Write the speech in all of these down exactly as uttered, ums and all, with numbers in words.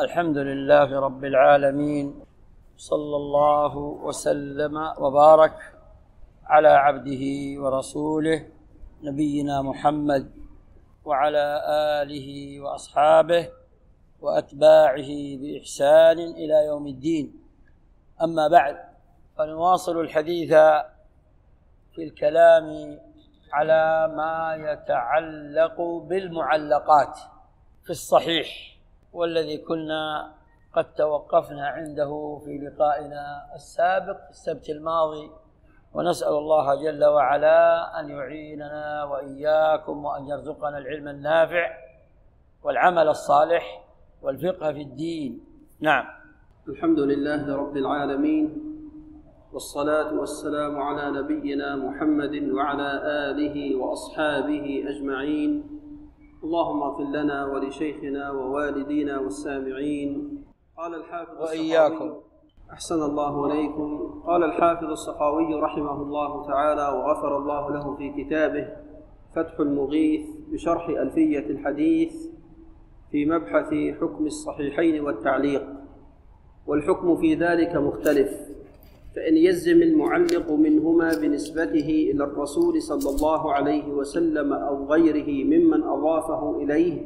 الحمد لله رب العالمين، صلى الله وسلم وبارك على عبده ورسوله نبينا محمد وعلى آله وأصحابه وأتباعه بإحسان إلى يوم الدين. أما بعد، فنواصل الحديث في الكلام على ما يتعلق بالمعلقات في الصحيح، والذي كنا قد توقفنا عنده في لقائنا السابق السبت الماضي، ونسأل الله جل وعلا أن يعيننا وإياكم وأن يرزقنا العلم النافع والعمل الصالح والفقه في الدين. نعم. الحمد لله رب العالمين، والصلاة والسلام على نبينا محمد وعلى آله وأصحابه أجمعين. اللهم اغفر لنا ولشيخنا ووالدينا والسامعين. قال الحافظ وإياكم. أحسن الله إليكم. قال الحافظ السخاوي رحمه الله تعالى وغفر الله له في كتابه فتح المغيث بشرح ألفية الحديث في مبحث حكم الصحيحين والتعليق: والحكم في ذلك مختلف، فإن يلزم المعلق منهما بنسبته إلى الرسول صلى الله عليه وسلم أو غيره ممن أضافه إليه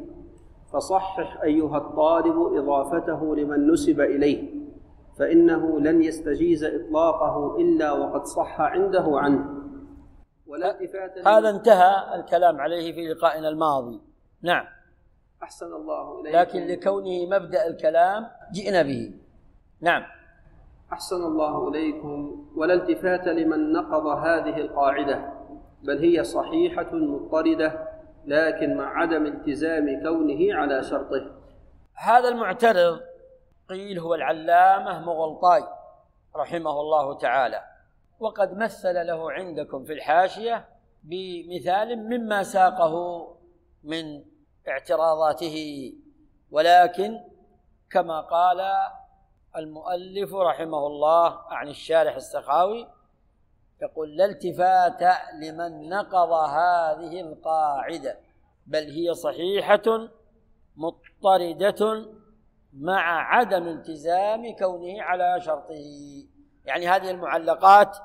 فصحح أيها الطالب إضافته لمن نسب إليه، فإنه لن يستجيز إطلاقه إلا وقد صح عنده عنه. ولا التفات. هذا انتهى الكلام عليه في لقائنا الماضي. نعم. أحسن الله إليكم. لكن لكونه مبدأ الكلام جئنا به. نعم. أحسن الله إليكم. ولا التفات لمن نقض هذه القاعدة، بل هي صحيحة مضطردة، لكن مع عدم التزام كونه على شرطه. هذا المعترض قيل هو العلامة مغلطاي رحمه الله تعالى، وقد مثل له عندكم في الحاشية بمثال مما ساقه من اعتراضاته، ولكن كما قال المؤلف رحمه الله عن الشارح السخاوي، يقول: لا التفات لمن نقض هذه القاعدة، بل هي صحيحة مضطردة مع عدم التزام كونه على شرطه. يعني هذه المعلقات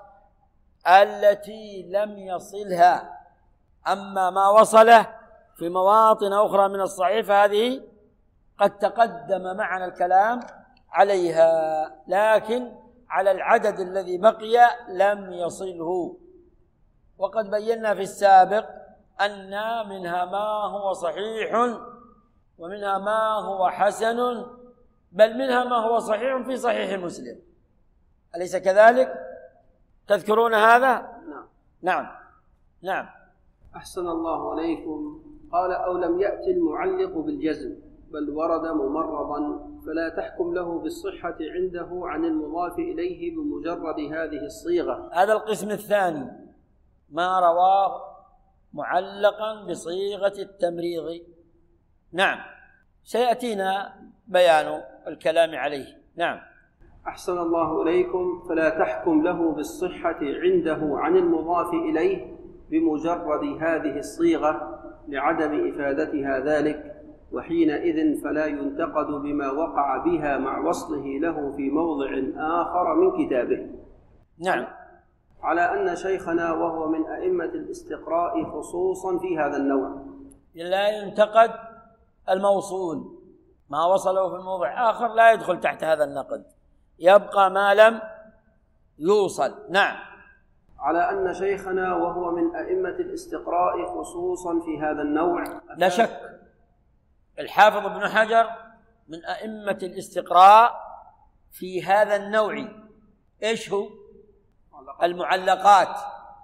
التي لم يصلها، أما ما وصله في مواطن أخرى من الصحيح فهذه قد تقدم معنا الكلام عليها، لكن على العدد الذي بقي لم يصله. وقد بينا في السابق أن منها ما هو صحيح ومنها ما هو حسن، بل منها ما هو صحيح في صحيح مسلم، أليس كذلك؟ تذكرون هذا؟ نعم. نعم نعم. أحسن الله إليكم. قال: أو لم يأتي المعلق بالجزم، بل ورد ممرضا، فلا تحكم له بالصحة عنده عن المضاف إليه بمجرد هذه الصيغة. هذا القسم الثاني، ما رواه معلقا بصيغة التمريض. نعم، سيأتينا بيان الكلام عليه. نعم. أحسن الله إليكم. فلا تحكم له بالصحة عنده عن المضاف إليه بمجرد هذه الصيغة لعدم إفادتها ذلك، وحينئذ فلا ينتقد بما وقع بها مع وصله له في موضع آخر من كتابه. نعم. على أن شيخنا وهو من أئمة الاستقراء خصوصا في هذا النوع لا ينتقد الموصول، ما وصله في موضع آخر لا يدخل تحت هذا النقد، يبقى ما لم يوصل. نعم. على أن شيخنا وهو من أئمة الاستقراء خصوصا في هذا النوع. لا شك الحافظ ابن حجر من أئمة الاستقراء في هذا النوع. إيش هو؟ المعلقات،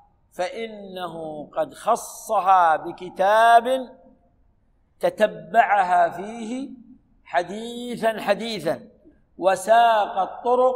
فإنه قد خصها بكتاب تتبعها فيه حديثا حديثا، وساق الطرق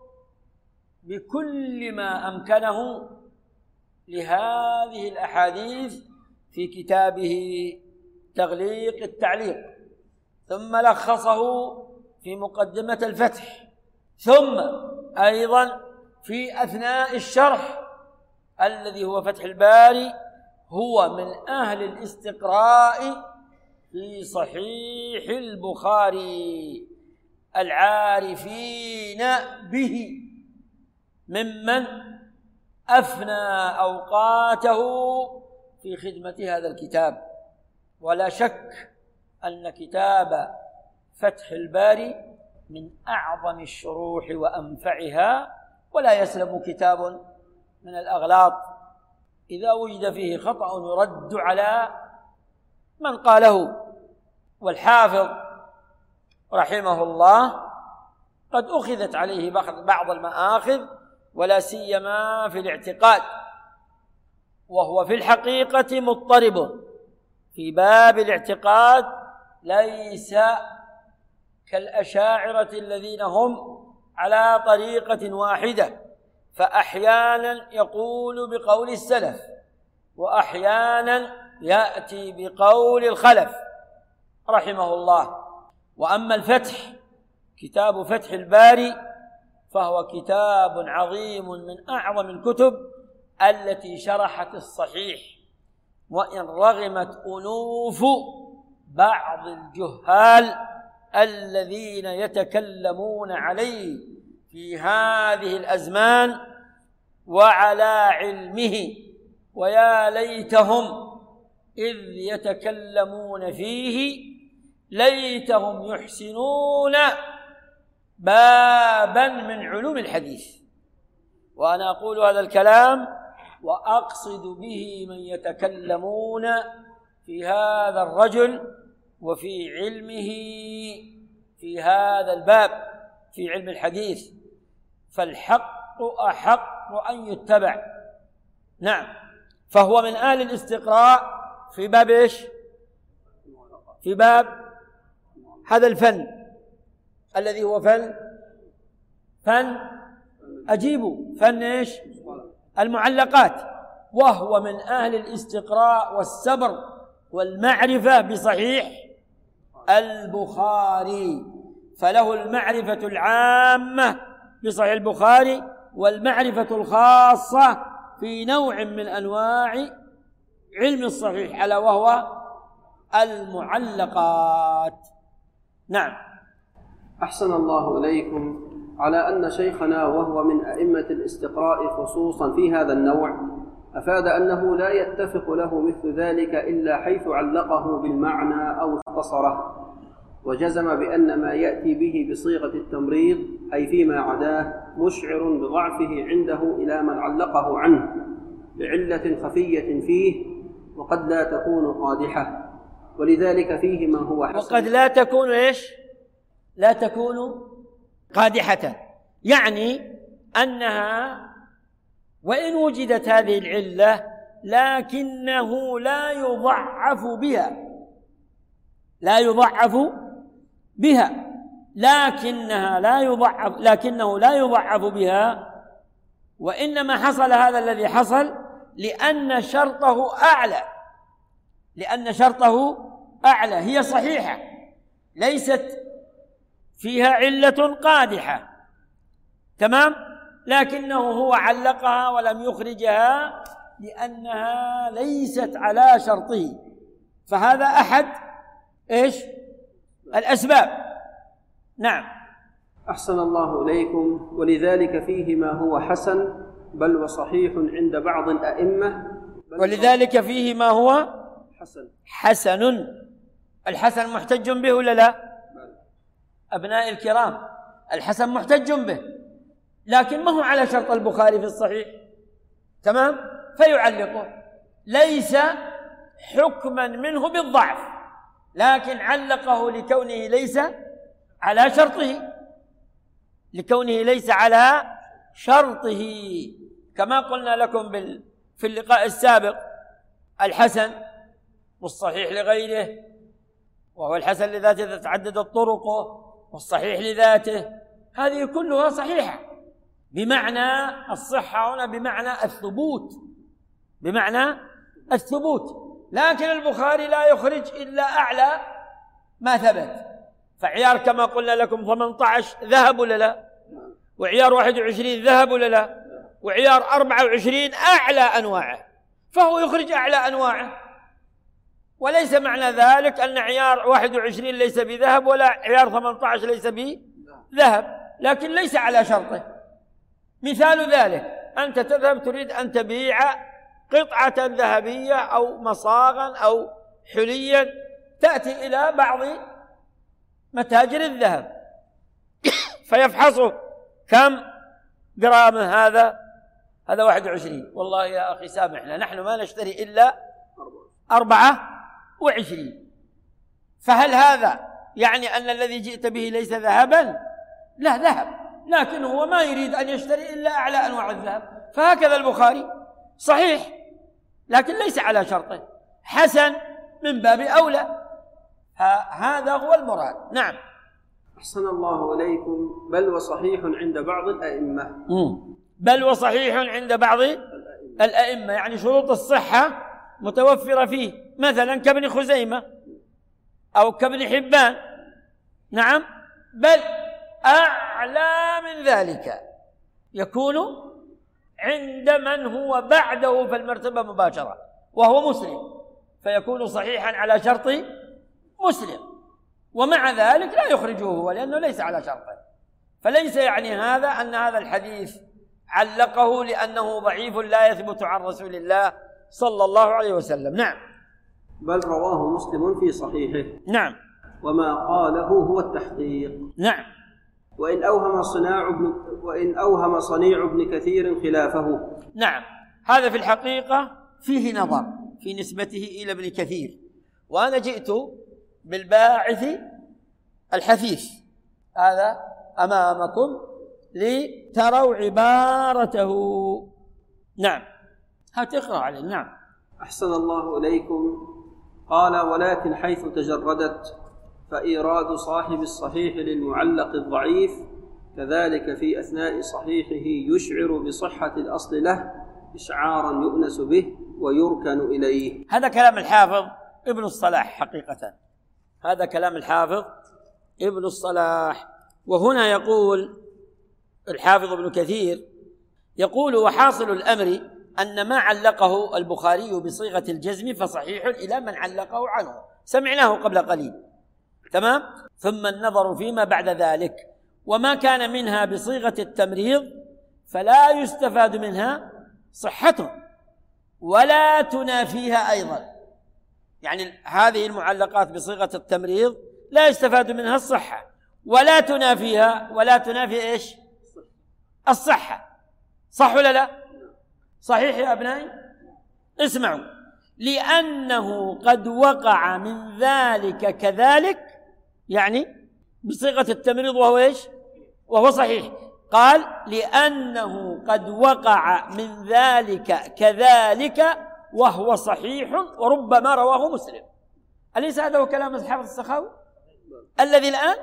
بكل ما أمكنه لهذه الأحاديث في كتابه تغليق التعليق، ثم لخصه في مقدمة الفتح، ثم أيضا في أثناء الشرح الذي هو فتح الباري هو من أهل الاستقراء في صحيح البخاري، العارفين به ممن أفنى أوقاته في خدمة هذا الكتاب. ولا شك أن كتاب فتح الباري من أعظم الشروح وأنفعها، ولا يسلم كتاب من الأغلاط إذا وجد فيه خطأ يرد على من قاله. والحافظ رحمه الله قد أخذت عليه بعض المآخذ، ولا سيما في الاعتقاد، وهو في الحقيقة مضطرب في باب الاعتقاد، ليس كالأشاعرة الذين هم على طريقة واحدة، فأحيانا يقول بقول السلف وأحيانا يأتي بقول الخلف رحمه الله. وأما الفتح، كتاب فتح الباري، فهو كتاب عظيم من أعظم الكتب التي شرحت الصحيح، وإن رغمت أنوف بعض الجهال الذين يتكلمون عليه في هذه الأزمان وعلى علمه، ويا ليتهم إذ يتكلمون فيه ليتهم يحسنون بابا من علوم الحديث. وأنا أقول هذا الكلام وأقصد به من يتكلمون في هذا الرجل وفي علمه في هذا الباب في علم الحديث، فالحق أحق أن يتبع. نعم، فهو من آل الاستقراء في باب إيش؟ في باب هذا الفن الذي هو فن فن أجيبوا فن إيش؟ المعلقات. وهو من أهل الاستقراء والسبر والمعرفة بصحيح البخاري، فله المعرفة العامة بصحيح البخاري والمعرفة الخاصة في نوع من أنواع علم الصحيح، ألا وهو المعلقات. نعم. أحسن الله إليكم. على أن شيخنا وهو من أئمة الاستقراء خصوصا في هذا النوع أفاد أنه لا يتفق له مثل ذلك إلا حيث علقه بالمعنى أو اختصره، وجزم بأن ما يأتي به بصيغة التمريض أي فيما عداه مشعر بضعفه عنده إلى من علقه عنه بعلة خفية فيه وقد لا تكون قادحة، ولذلك فيه ما هو حسن. وقد لا تكون إيش؟ لا تكون قادحة، يعني أنها وإن وجدت هذه العلة لكنه لا يضعف بها لا يضعف بها لكنها لا يضعف لكنه لا يضعف بها وإنما حصل هذا الذي حصل لأن شرطه أعلى لأن شرطه أعلى هي صحيحة ليست فيها علة قادحة، تمام، لكنه هو علقها ولم يخرجها لأنها ليست على شرطه، فهذا أحد إيش الأسباب. نعم. أحسن الله إليكم. ولذلك فيه ما هو حسن بل وصحيح عند بعض الأئمة، ولذلك فيه ما هو حسن حسن الحسن محتج به ولا لا؟ أبناء الكرام، الحسن محتج به، لكن ما هو على شرط البخاري في الصحيح، تمام، فيعلقه، ليس حكما منه بالضعف، لكن علقه لكونه ليس على شرطه لكونه ليس على شرطه كما قلنا لكم بال في اللقاء السابق، الحسن والصحيح لغيره، وهو الحسن لذاته تتعددت طرقه، والصحيح لذاته، هذه كلها صحيحة بمعنى الصحة هنا بمعنى الثبوت بمعنى الثبوت لكن البخاري لا يخرج إلا أعلى ما ثبت، فعيار كما قلنا لكم ثمانية عشر ذهب ولا لا، وعيار واحد وعشرين ذهب ولا لا، وعيار أربعة وعشرين أعلى أنواعه، فهو يخرج أعلى أنواعه، وليس معنى ذلك أن عيار واحد وعشرين ليس بذهب ولا عيار ثمانية عشر ليس ذهب لكن ليس على شرطه. مثال ذلك أنت تذهب تريد أن تبيع قطعة ذهبية أو مصاغا أو حليا، تأتي إلى بعض متاجر الذهب فيفحصوا كم جرام هذا، هذا واحد وعشرين، والله يا أخي سامحنا نحن ما نشتري إلا أربعة وعشرين. فهل هذا يعني أن الذي جئت به ليس ذهبا؟ لا، ذهب، لكن هو ما يريد أن يشتري إلا أعلى أنواع الذهب. فهكذا البخاري صحيح لكن ليس على شرطه، حسن من باب أولى. هذا هو المراد. نعم. أحسن الله إليكم. بل وصحيح عند بعض الأئمة. مم. بل وصحيح عند بعض الأئمة يعني شروط الصحة متوفرة فيه، مثلا كابن خزيمة أو كابن حبان. نعم. بل أعلى من ذلك يكون عند من هو بعده في المرتبة مباشرة وهو مسلم، فيكون صحيحا على شرط مسلم، ومع ذلك لا يخرجه هو لأنه ليس على شرطه. فليس يعني هذا أن هذا الحديث علقه لأنه ضعيف لا يثبت عن رسول الله صلى الله عليه وسلم. نعم. بل رواه مسلم في صحيحه. نعم. وما قاله هو التحقيق. نعم. وإن أوهم صناع ابن وإن أوهم صنيع ابن كثير خلافه. نعم. هذا في الحقيقة فيه نظر في نسبته إلى ابن كثير، وأنا جئت بالباعث الحثيث هذا أمامكم لتروا عبارته. نعم. هتقرأ عليه. نعم. أحسن الله إليكم. قال: ولكن حيث تجردت فإيراد صاحب الصحيح للمعلق الضعيف كذلك في أثناء صحيحه يشعر بصحة الأصل له إشعارا يؤنس به ويركن إليه. هذا كلام الحافظ ابن الصلاح حقيقة، هذا كلام الحافظ ابن الصلاح. وهنا يقول الحافظ ابن كثير يقول: وحاصل الأمر أن ما علقه البخاري بصيغة الجزم فصحيح إلى من علقه عنه، سمعناه قبل قليل، تمام. ثم النظر فيما بعد ذلك، وما كان منها بصيغة التمريض فلا يستفاد منها صحته ولا تنافيها أيضا. يعني هذه المعلقات بصيغة التمريض لا يستفاد منها الصحة ولا تنافيها ولا تنافي إيش؟ الصحة. صح ولا لا؟ صحيح يا أبنائي؟ اسمعوا: لأنه قد وقع من ذلك كذلك، يعني بصيغة التمريض وهو إيش؟ وهو صحيح. قال: لأنه قد وقع من ذلك كذلك وهو صحيح وربما رواه مسلم. أليس هذا هو كلام الحافظ السخاوي الذي الآن؟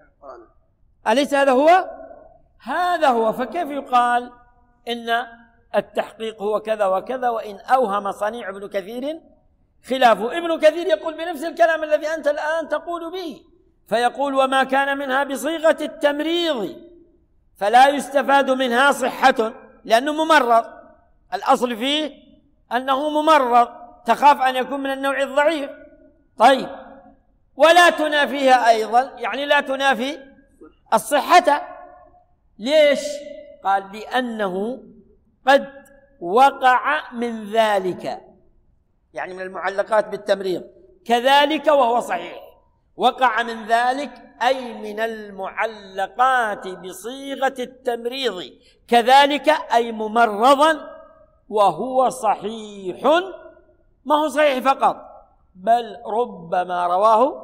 أليس هذا هو؟ هذا هو. فكيف يقال إن التحقيق هو كذا وكذا وإن أوهم صنيع ابن كثير خلافه؟ ابن كثير يقول بنفس الكلام الذي أنت الآن تقول به، فيقول: وما كان منها بصيغة التمريض فلا يستفاد منها صحة، لأنه ممرض، الأصل فيه أنه ممرض، تخاف أن يكون من النوع الضعيف. طيب، ولا تنافيها أيضا، يعني لا تنافي الصحة. ليش؟ قال: لأنه قد وقع من ذلك، يعني من المعلقات بالتمريض كذلك وهو صحيح. وقع من ذلك أي من المعلقات بصيغة التمريض كذلك أي ممرضا وهو صحيح، ما هو صحيح فقط بل ربما رواه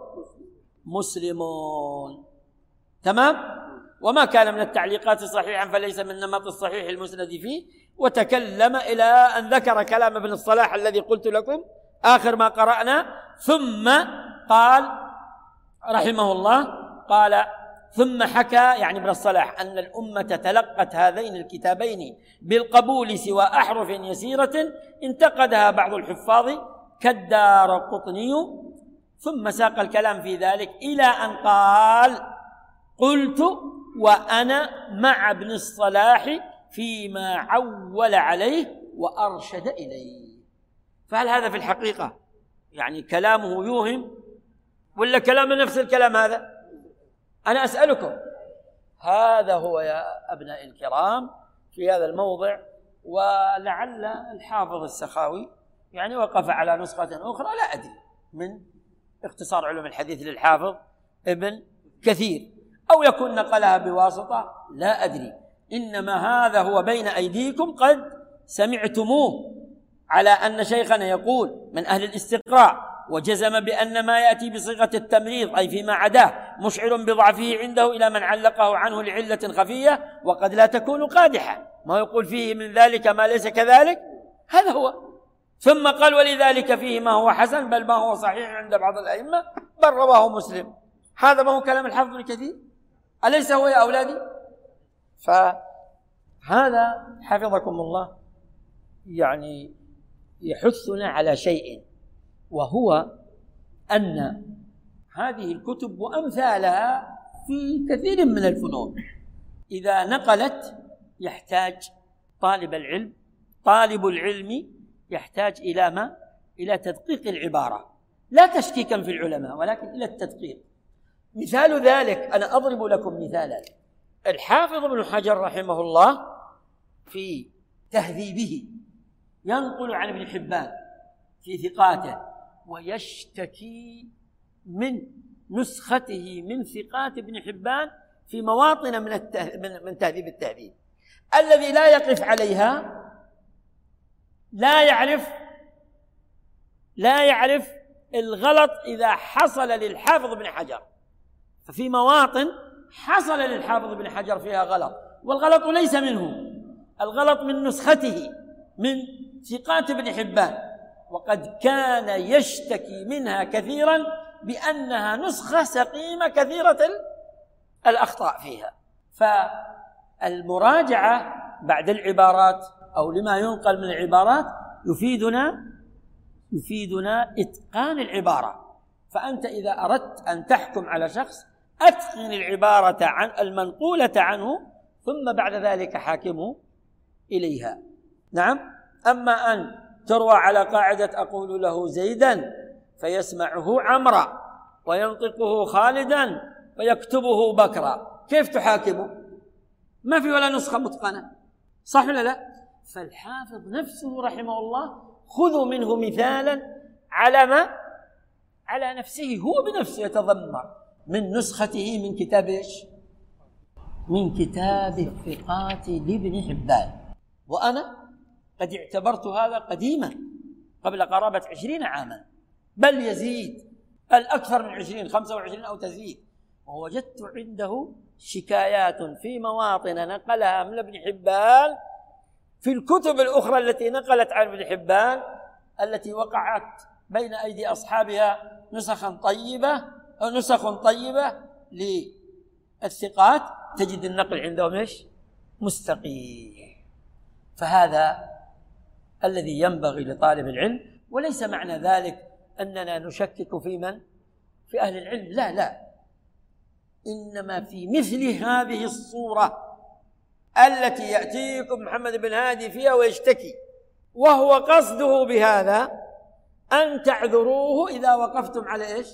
مسلمون. تمام. وما كان من التعليقات صحيحا فليس من نمط الصحيح المسند فيه. وتكلم إلى أن ذكر كلام ابن الصلاح الذي قلت لكم آخر ما قرأنا، ثم قال رحمه الله، قال: ثم حكى يعني ابن الصلاح أن الأمة تلقت هذين الكتابين بالقبول سوى أحرف يسيرة انتقدها بعض الحفاظ كالدارقطني. ثم ساق الكلام في ذلك إلى أن قال: قلت وأنا مع ابن الصلاح فيما عول عليه وأرشد إليه. فهل هذا في الحقيقة يعني كلامه يوهم ولا كلام نفس الكلام هذا؟ أنا أسألكم، هذا هو يا أبناء الكرام في هذا الموضع. ولعل الحافظ السخاوي يعني وقف على نسخة أخرى لا أدري من اختصار علوم الحديث للحافظ ابن كثير، أو يكون نقلها بواسطة لا أدري. إنما هذا هو بين أيديكم قد سمعتموه على أن شيخنا يقول من أهل الاستقراء وجزم بأن ما يأتي بصيغة التمريض أي فيما عداه مشعر بضعفه عنده إلى من علقه عنه لعلة خفية وقد لا تكون قادحة، ما يقول فيه من ذلك ما ليس كذلك، هذا هو. ثم قال ولذلك فيه ما هو حسن بل ما هو صحيح عند بعض الأئمة بل رواه مسلم. هذا ما هو كلام الحافظ ابن كثير؟ أليس هو يا أولادي؟ فهذا حفظكم الله يعني يحثنا على شيء، وهو أن هذه الكتب وأمثالها في كثير من الفنون إذا نقلت يحتاج طالب العلم طالب العلم يحتاج إلى ما؟ إلى تدقيق العبارة، لا تشكيكا في العلماء ولكن إلى التدقيق. مثال ذلك أنا أضرب لكم مثالا. الحافظ ابن حجر رحمه الله في تهذيبه ينقل عن ابن حبان في ثقاته ويشتكي من نسخته من ثقات ابن حبان في مواطن من من تهذيب التهذيب الذي لا يقف عليها لا يعرف لا يعرف الغلط إذا حصل للحافظ ابن حجر. ففي مواطن حصل للحافظ ابن حجر فيها غلط، والغلط ليس منه، الغلط من نسخته من ثقات ابن حبان، وقد كان يشتكي منها كثيرا بأنها نسخة سقيمة كثيرة الأخطاء فيها. فالمراجعة بعد العبارات أو لما ينقل من العبارات يفيدنا يفيدنا إتقان العبارة. فأنت إذا أردت أن تحكم على شخص أتقن العبارة عن المنقولة عنه ثم بعد ذلك حاكمه إليها. نعم. أما أن تروى على قاعدة أقول له زيدا فيسمعه عمرا وينطقه خالدا ويكتبه بكرا، كيف تحاكمه؟ ما في ولا نسخة متقنة، صح ولا لا؟ فالحافظ نفسه رحمه الله خذوا منه مثالا على ما على نفسه، هو بنفسه يتذمر من نسخته من كتاب ايش؟ من كتاب الثقات لابن حبان. وأنا قد اعتبرت هذا قديما قبل قرابة عشرين عاما بل يزيد، الأكثر من عشرين، خمسة وعشرين أو تزيد، ووجدت عنده شكايات في مواطن نقلها من ابن حبان في الكتب الأخرى التي نقلت عن ابن حبان التي وقعت بين أيدي أصحابها نسخا طيبة أو نسخ طيبة للثقات تجد النقل عندهم إيش؟ مستقيم. فهذا الذي ينبغي لطالب العلم، وليس معنى ذلك أننا نشكك في من؟ في أهل العلم، لا لا، إنما في مثل هذه الصورة التي يأتيكم محمد بن هادي فيها ويشتكي، وهو قصده بهذا أن تعذروه إذا وقفتم على إيش؟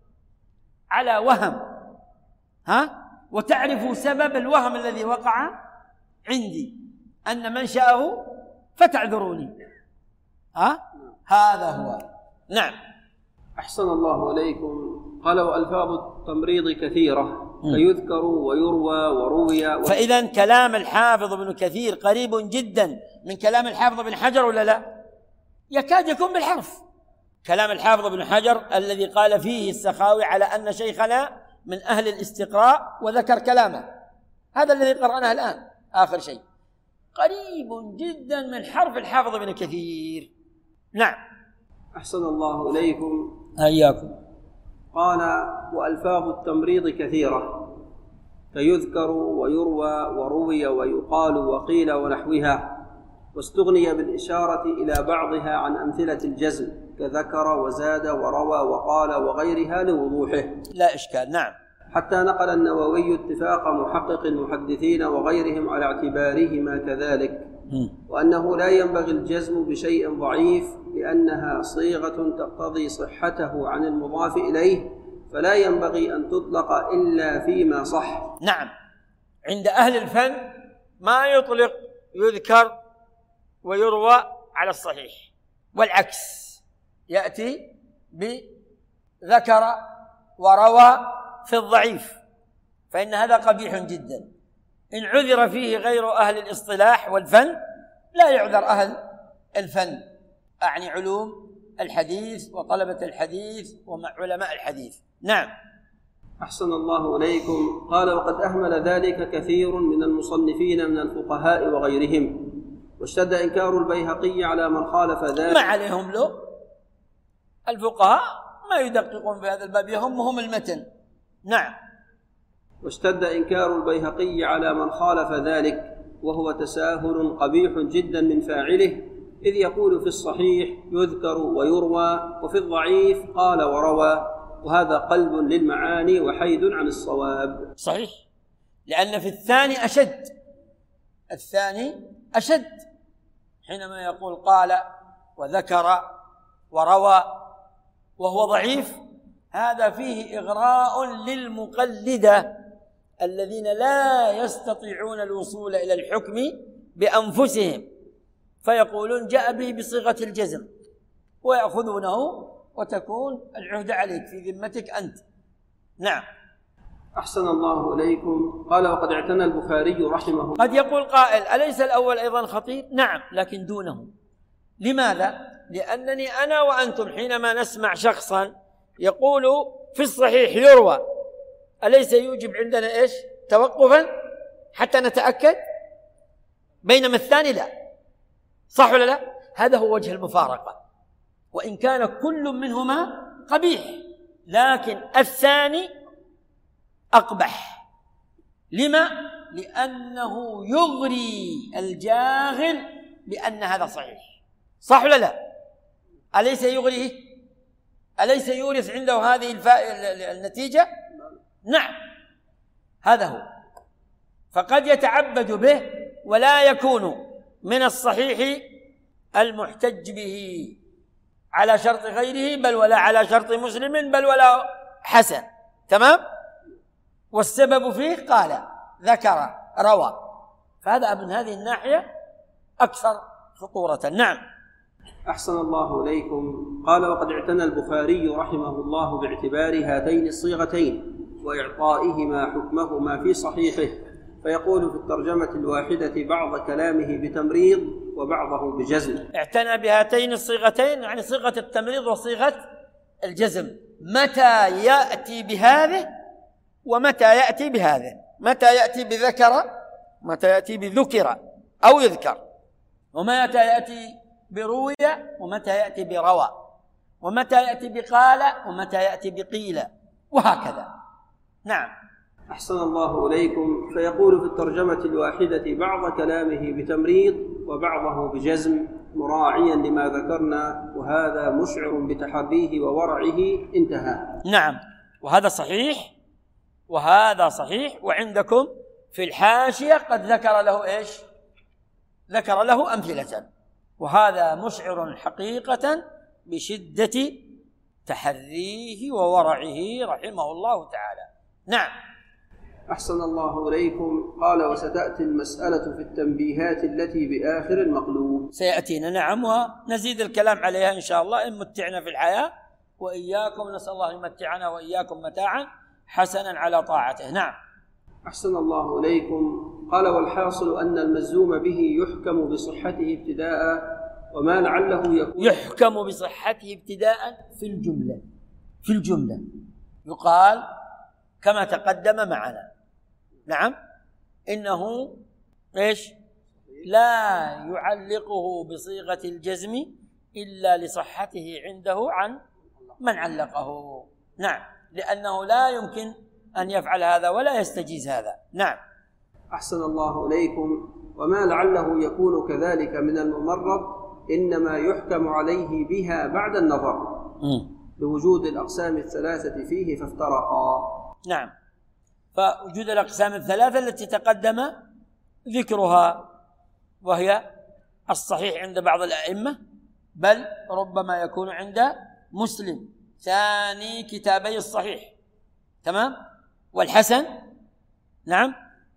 على وهم، ها؟ وتعرفوا سبب الوهم الذي وقع عندي أن منشأه فتعذروني، ها؟ هذا هو. نعم. أحسن الله إليكم. قال وألفاظ التمريض كثيرة فيذكر ويروى وروي و... فإذا كلام الحافظ ابن كثير قريب جدا من كلام الحافظ ابن حجر ولا لا؟ يكاد يكون بالحرف. كلام الحافظ ابن حجر الذي قال فيه السخاوي على أن شيخنا من أهل الاستقراء وذكر كلامه، هذا الذي قرأناه الآن آخر شيء، قريب جدا من حرف الحافظ ابن كثير. نعم. أحسن الله إليكم. أياكم. قال وألفاظ التمريض كثيرة فيذكر ويروى وروي ويقال وقيل ونحوها، واستغني بالإشارة إلى بعضها عن أمثلة الجزم كذكر وزاد وروى وقال وغيرها لوضوحه. لا إشكال. نعم. حتى نقل النووي اتفاق محقق المحدثين وغيرهم على اعتبارهما كذلك، وأنه لا ينبغي الجزم بشيء ضعيف لأنها صيغة تقتضي صحته عن المضاف إليه، فلا ينبغي أن تطلق إلا فيما صح. نعم. عند أهل الفن ما يطلق يذكر ويروى على الصحيح، والعكس يأتي بذكر وروى في الضعيف، فإن هذا قبيح جدا. إن عذر فيه غير أهل الاصطلاح والفن لا يعذر أهل الفن، أعني علوم الحديث وطلبة الحديث وعلماء الحديث. نعم. أحسن الله إليكم. قال: وقد أهمل ذلك كثير من المصنفين من الفقهاء وغيرهم، واشتد إنكار البيهقي على من خالف ذلك. ما عليهم له، الفقهاء ما يدققون في هذا الباب، يهمهم المتن. نعم. واشتد إنكار البيهقي على من خالف ذلك، وهو تساهل قبيح جدا من فاعله، إذ يقول في الصحيح يذكر ويروى، وفي الضعيف قال وروى، وهذا قلب للمعاني وحيد عن الصواب. صحيح، لأن في الثاني أشد، الثاني أشد، حينما يقول قال وذكر وروى وهو ضعيف، هذا فيه إغراء للمقلدة الذين لا يستطيعون الوصول إلى الحكم بأنفسهم، فيقولون جاء به بصيغة الجزم ويأخذونه، وتكون العهدة عليك في ذمتك أنت. نعم. أحسن الله إليكم. قال: وقد اعتنى البخاري رحمه الله. قد يقول قائل: أليس الأول أيضا خطير؟ نعم، لكن دونه. لماذا؟ لأنني أنا وأنتم حينما نسمع شخصا يقول في الصحيح يروى، أليس يوجب عندنا إيش؟ توقفا حتى نتأكد، بينما الثاني لا. صح ولا لا؟ هذا هو وجه المفارقة، وإن كان كل منهما قبيح، لكن الثاني أقبح. لما؟ لأنه يغري الجاهل بأن هذا صحيح. صح ولا لا؟ أليس يغريه؟ أليس يورث عنده هذه النتيجة؟ نعم، هذا هو. فقد يتعبد به ولا يكون من الصحيح المحتج به على شرط غيره، بل ولا على شرط مسلم، بل ولا حسن. تمام؟ والسبب فيه قال ذكر روى، فهذا من هذه الناحية أكثر خطورة. نعم. أحسن الله إليكم. قال: وقد اعتنى البخاري رحمه الله باعتبار هاتين الصيغتين وإعطائهما حكمهما في صحيحه، فيقول في الترجمة الواحدة بعض كلامه بتمريض وبعضه بجزم. اعتنى بهاتين الصيغتين، يعني صيغة التمريض وصيغة الجزم. متى يأتي بهذه ومتى يأتي بهذه، متى يأتي بذكر، متى يأتي بذكر أو يذكر، ومتى يأتي بروية، ومتى يأتي بروى، ومتى يأتي بقال، ومتى يأتي بقيل، وهكذا. نعم. أحسن الله إليكم. فيقول في الترجمة الواحدة بعض كلامه بتمريض وبعضه بجزم، مراعيا لما ذكرنا، وهذا مشعر بتحريه وورعه. انتهى. نعم، وهذا صحيح، وهذا صحيح. وعندكم في الحاشية قد ذكر له إيش؟ ذكر له أمثلة، وهذا مشعر حقيقة بشدة تحريه وورعه رحمه الله تعالى. نعم. أحسن الله إليكم. قال: وستأتي المسألة في التنبيهات التي بآخر المقلوب. سيأتينا. نعم، ونزيد الكلام عليها إن شاء الله إن متعنا في الحياة وإياكم، نسأل الله يمتعنا وإياكم متاعا حسنا على طاعته. نعم. أحسن الله إليكم. قال: والحاصل أن المجزوم به يحكم بصحته ابتداء، وما لعله يكون يحكم بصحته ابتداء في الجملة، في الجملة يقال كما تقدم معنا. نعم، إنه إيش؟ لا يعلقه بصيغة الجزم إلا لصحته عنده عن من علقه. نعم، لأنه لا يمكن أن يفعل هذا ولا يستجيز هذا. نعم. أحسن الله إليكم. وما لعله يكون كذلك من الممرض إنما يحكم عليه بها بعد النظر م. لوجود الأقسام الثلاثة فيه فافترقا. نعم، فوجود الأقسام الثلاثة التي تقدم ذكرها، وهي الصحيح عند بعض الأئمة، بل ربما يكون عند مسلم ثاني كتابي الصحيح. تمام. والحسن نعم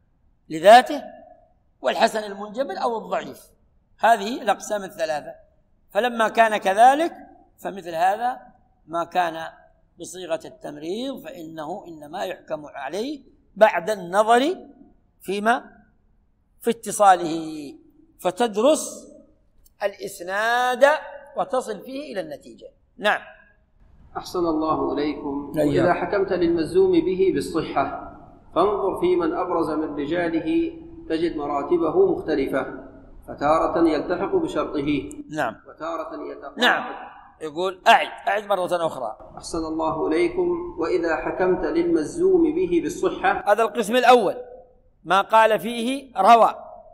لذاته، والحسن المنجبر أو الضعيف. هذه الأقسام الثلاثة. فلما كان كذلك فمثل هذا ما كان بصيغة التمريض فإنه إنما يحكم عليه بعد النظر فيما في اتصاله، فتدرس الإسناد وتصل فيه إلى النتيجة. نعم. أحسن الله إليكم. إذا حكمت للمزوم به بالصحة فانظر في من أبرز من رجاله تجد مراتبه مختلفة، فتارة يلتحق بشرطه نعم وتارة يتقاعد. نعم. يقول أعد أعد مرة أخرى. أحسن الله إليكم. وإذا حكمت للمزوم به بالصحة، هذا القسم الأول ما قال فيه روى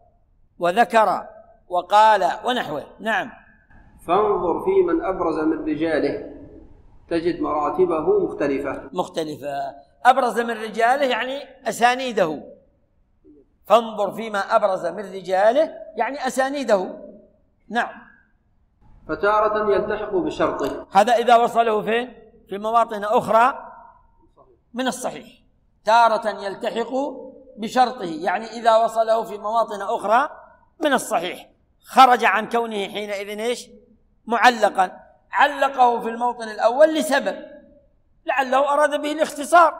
وذكر وقال ونحوه. نعم. فانظر في من أبرز من رجاله تجد مراتبه مختلفة. مختلفة. أبرز من رجاله يعني أسانيده. فانظر فيما أبرز من رجاله يعني أسانيده. نعم. فتارة يلتحق بشرطه. هذا إذا وصله فين؟ في مواطن أخرى من الصحيح. تارة يلتحق بشرطه يعني إذا وصله في مواطن أخرى من الصحيح، خرج عن كونه حينئذ إيش؟ معلقا. علقه في الموطن الأول لسبب، لعله أراد به الاختصار،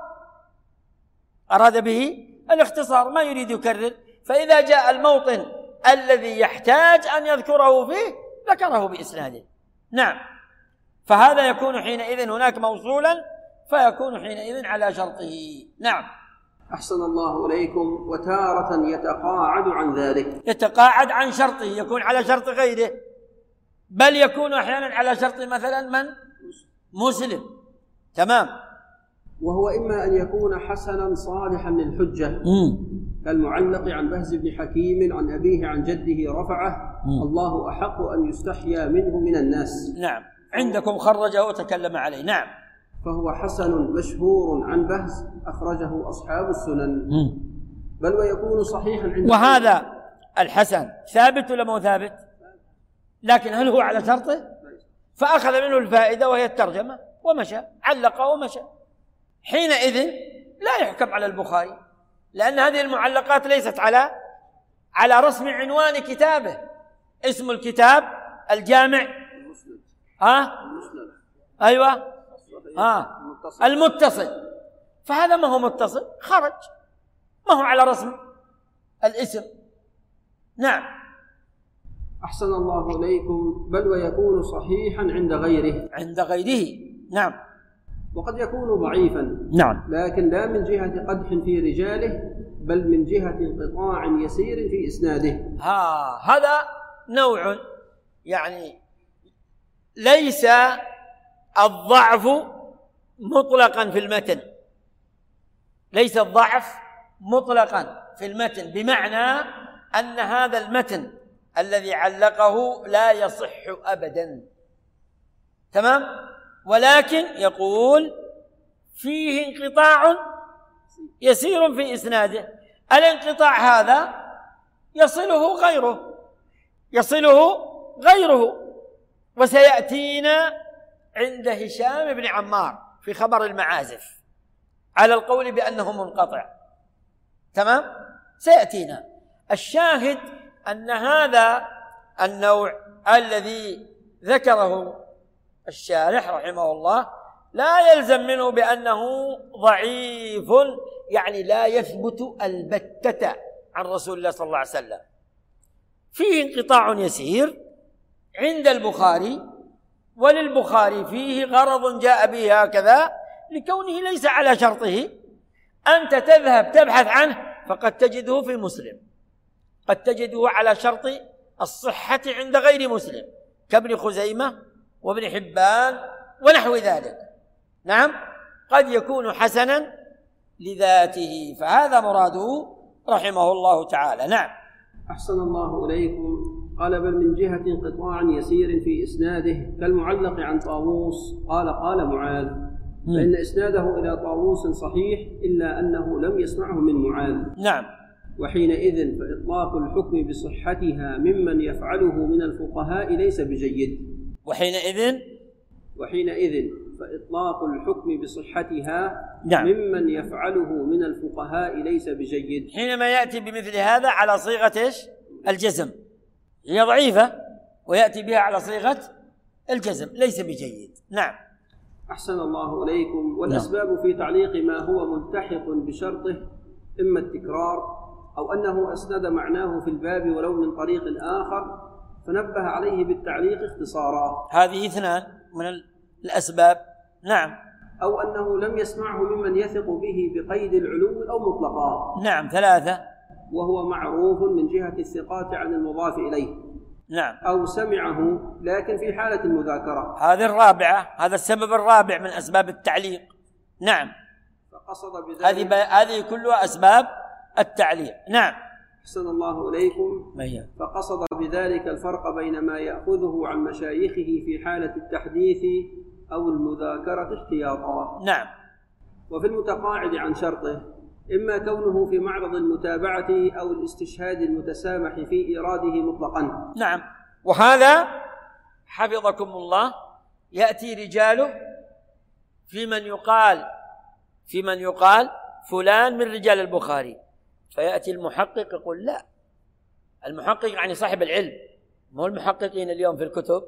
أراد به الاختصار ما يريد يكرر. فإذا جاء الموطن الذي يحتاج أن يذكره فيه ذكره بإسناده. نعم. فهذا يكون حينئذ هناك موصولا فيكون حينئذ على شرطه. نعم. أحسن الله إليكم. وتارة يتقاعد عن ذلك. يتقاعد عن شرطه، يكون على شرط غيره، بل يكون أحيانا على شرط مثلا من؟ مسلم. تمام. وهو إما أن يكون حسنا صالحا للحجة كالمعلق عن بهز بن حكيم عن أبيه عن جده رفعه: الله أحق أن يستحيا منه من الناس. نعم. عندكم خرجه وتكلم عليه. نعم. فهو حسن مشهور عن بهز أخرجه أصحاب السنن. بل ويكون صحيحا عند. وهذا الحسن ثابت ولا مو ثابت؟ لكن هل هو على شرطه؟ فأخذ منه الفائدة وهي الترجمة ومشى، علق ومشى. حينئذ لا يحكم على البخاري، لأن هذه المعلقات ليست على على رسم عنوان كتابه. اسم الكتاب الجامع ها أيوة ها المتصل، فهذا ما هو متصل، خرج، ما هو على رسم الاسم. نعم. أحسن الله إليكم. بل ويكون صحيحا عند غيره. عند غيره. نعم. وقد يكون ضعيفا. نعم. لكن لا من جهة قدح في رجاله، بل من جهة انقطاع يسير في إسناده. ها هذا نوع، يعني ليس الضعف مطلقا في المتن، ليس الضعف مطلقا في المتن، بمعنى أن هذا المتن الذي علقه لا يصح أبدا. تمام. ولكن يقول فيه انقطاع يسير في إسناده. الانقطاع هذا يصله غيره، يصله غيره وسيأتينا عند هشام بن عمار في خبر المعازف على القول بأنه منقطع. تمام. سيأتينا. الشاهد أن هذا النوع الذي ذكره الشارح رحمه الله لا يلزم منه بأنه ضعيف، يعني لا يثبت البتة عن رسول الله صلى الله عليه وسلم. فيه انقطاع يسير عند البخاري، وللبخاري فيه غرض جاء به هكذا لكونه ليس على شرطه. أنت تذهب تبحث عنه فقد تجده في مسلم، قد تجده على شرط الصحة عند غير مسلم كابن خزيمة وابن حبان ونحو ذلك. نعم. قد يكون حسنا لذاته، فهذا مراده رحمه الله تعالى. نعم. أحسن الله إليكم. قال بل من جهة انقطاع يسير في إسناده كالمعلق عن طاووس قال قال معاذ، فإن إسناده إلى طاووس صحيح إلا أنه لم يسمعه من معاذ. نعم. وحينئذ فإطلاق الحكم بصحتها ممن يفعله من الفقهاء ليس بجيد. وحينئذ وحينئذ فإطلاق الحكم بصحتها نعم. ممن يفعله من الفقهاء ليس بجيد. حينما يأتي بمثل هذا على صيغة إيش؟ الجزم، هي ضعيفة ويأتي بها على صيغة الجزم ليس بجيد. نعم. أحسن الله إليكم. والأسباب في تعليق ما هو ملتحق بشرطه إما التكرار أو أنه أسند معناه في الباب ولو من طريق آخر فنبه عليه بالتعليق اختصارا، هذه اثنان من الأسباب. نعم. أو أنه لم يسمعه ممن يثق به بقيد العلو أو مطلقا. نعم. ثلاثة. وهو معروف من جهة الثقات عن المضاف إليه. نعم. أو سمعه لكن في حالة المذاكرة. هذه الرابعة، هذا السبب الرابع من أسباب التعليق. نعم. فقصد بذلك هذه هذه كلها أسباب التعليق. نعم. أحسن الله إليكم. مهي. فقصد بذلك الفرق بين ما يأخذه عن مشايخه في حالة التحديث أو المذاكرة احتياطا. نعم. وفي المتقاعد عن شرطه إما كونه في معرض المتابعة أو الاستشهاد المتسامح في إيراده مطلقا. نعم. وهذا حفظكم الله يأتي رجاله في من يقال في من يقال فلان من رجال البخاري، فيأتي المحقق يقول لا، المحقق يعني صاحب العلم، مو المحققين اليوم في الكتب.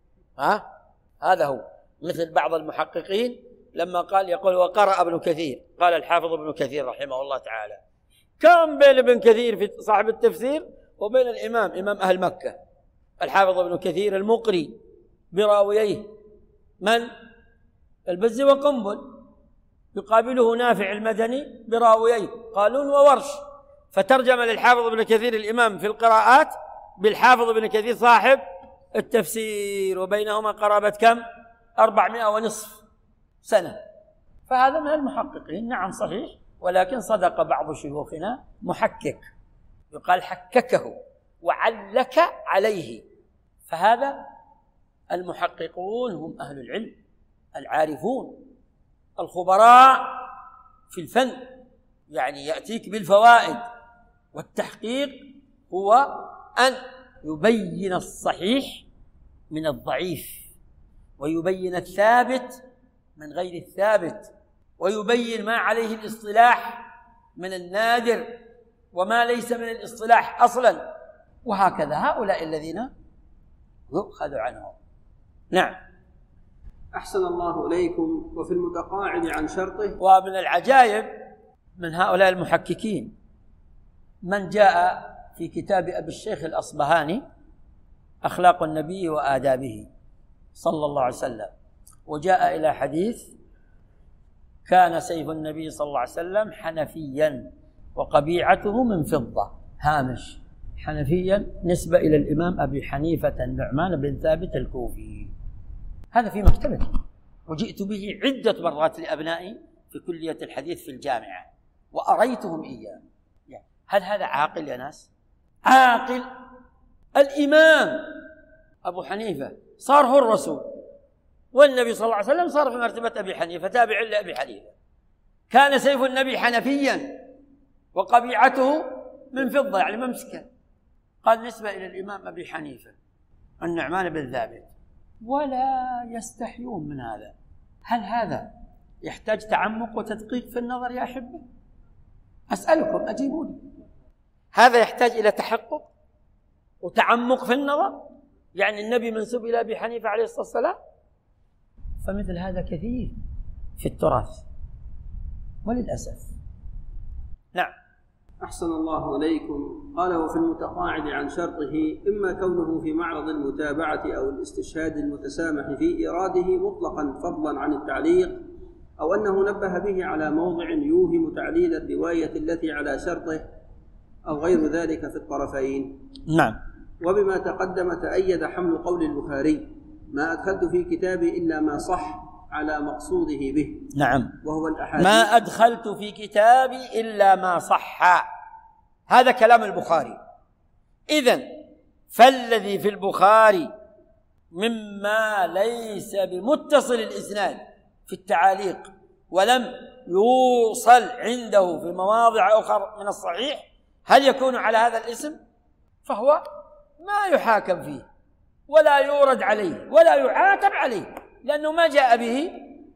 ها هذا هو مثل بعض المحققين لما قال يقول وقرأ ابن كثير، قال الحافظ ابن كثير رحمه الله تعالى كم بين ابن كثير في صاحب التفسير وبين الإمام إمام أهل مكة الحافظ ابن كثير المقري براوييه من البزي وقنبل، يقابله نافع المدني براوييه قالون وورش، فترجم للحافظ ابن كثير الإمام في القراءات بالحافظ ابن كثير صاحب التفسير، وبينهما قرابة كم؟ أربعمائة ونصف سنة. فهذا من المحققين. نعم صحيح، ولكن صدق بعض شيوخنا محكك، يقال حككه وعلك عليه. فهذا المحققون هم أهل العلم العارفون الخبراء في الفن، يعني يأتيك بالفوائد. والتحقيق هو أن يبين الصحيح من الضعيف، ويبين الثابت من غير الثابت، ويبين ما عليه الاصطلاح من النادر وما ليس من الاصطلاح أصلا، وهكذا هؤلاء الذين يؤخذ عنهم. نعم. أحسن الله إليكم. وفي المتقاعد عن شرطه. ومن العجائب من هؤلاء المحككين من جاء في كتاب أبي الشيخ الأصبهاني أخلاق النبي وآدابه صلى الله عليه وسلم، وجاء إلى حديث كان سيف النبي صلى الله عليه وسلم حنفيا وقبيعته من فضة، هامش حنفيا نسبة إلى الإمام أبي حنيفة النعمان بن ثابت الكوفي. هذا في مكتبتي وجئت به عدة مرات لأبنائي في كلية الحديث في الجامعة وأريتهم إياه. هل هذا عاقل يا ناس؟ عاقل؟ الإمام أبو حنيفة صار هو الرسول، والنبي صلى الله عليه وسلم صار في مرتبة أبي حنيفة تابع لأبي حنيفة. كان سيف النبي حنفيا وقبيعته من فضة يعني ممسكة، قال نسبة إلى الإمام أبي حنيفة النعمان بن ثابت، ولا يستحيون من هذا. هل هذا يحتاج تعمق وتدقيق في النظر يا أحبة؟ أسألكم أجيبوني. هذا يحتاج إلى تحقق وتعمق في النظر؟ يعني النبي منسوب إلى أبي حنيفة عليه الصلاة والسلام؟ فمثل هذا كثير في التراث وللأسف. نعم. أحسن الله إليكم. قال وفي المتقاعد عن شرطه إما كونه في معرض المتابعة أو الاستشهاد المتسامح في إيراده مطلقا فضلا عن التعليق، أو أنه نبه به على موضع يوهم تعليل الرواية التي على شرطه أو غير ذلك في الطرفين. نعم. وبما تقدم تأيد حمل قول البخاري ما أدخلت في كتابي إلا ما صح على مقصوده به. نعم. وهو الأحاديث. ما أدخلت في كتابي إلا ما صح، هذا كلام البخاري. إذن فالذي في البخاري مما ليس بمتصل الإسناد في التعاليق ولم يوصل عنده في مواضع أخرى من الصحيح، هل يكون على هذا الاسم؟ فهو ما يحاكم فيه ولا يورد عليه ولا يعاتب عليه، لأنه ما جاء به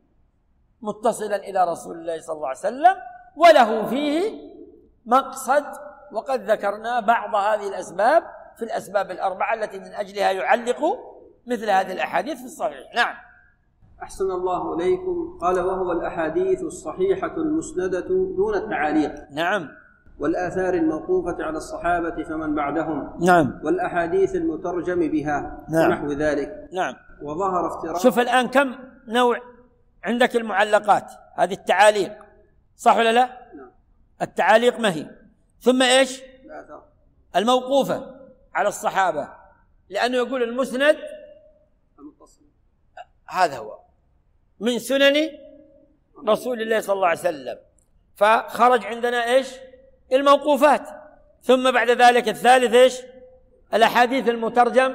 متصلا إلى رسول الله صلى الله عليه وسلم، وله فيه مقصد، وقد ذكرنا بعض هذه الأسباب في الأسباب الأربعة التي من أجلها يعلق مثل هذه الأحاديث في الصحيح. نعم. أحسن الله إليكم. قال: وهو الأحاديث الصحيحة المسندة دون التعاليق. نعم. والآثار الموقوفة على الصحابة فمن بعدهم. نعم. والأحاديث المترجم بها. نعم. ونحو ذلك. نعم. وظهر افتراء. شوف الآن كم نوع عندك المعلقات، هذه التعاليق، صح ولا لا؟ نعم. التعاليق ما هي؟ ثم إيش؟ الآثار الموقوفة على الصحابة، لأنه يقول المسند المتصل هذا هو من سنن رسول الله صلى الله عليه وسلم، فخرج عندنا إيش؟ الموقوفات. ثم بعد ذلك الثالث إيش؟ الأحاديث المترجم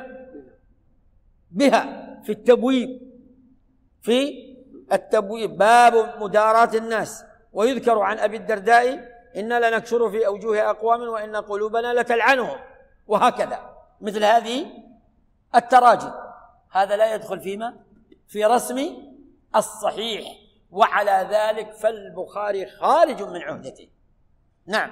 بها في التبويب، في التبويب باب مداراة الناس، ويذكر عن أبي الدرداء: إنا لنكشر في أوجه أقوام وإن قلوبنا لتلعنهم، وهكذا مثل هذه التراجم. هذا لا يدخل فيما في رسم الصحيح، وعلى ذلك فالبخاري خارج من عهدته. نعم.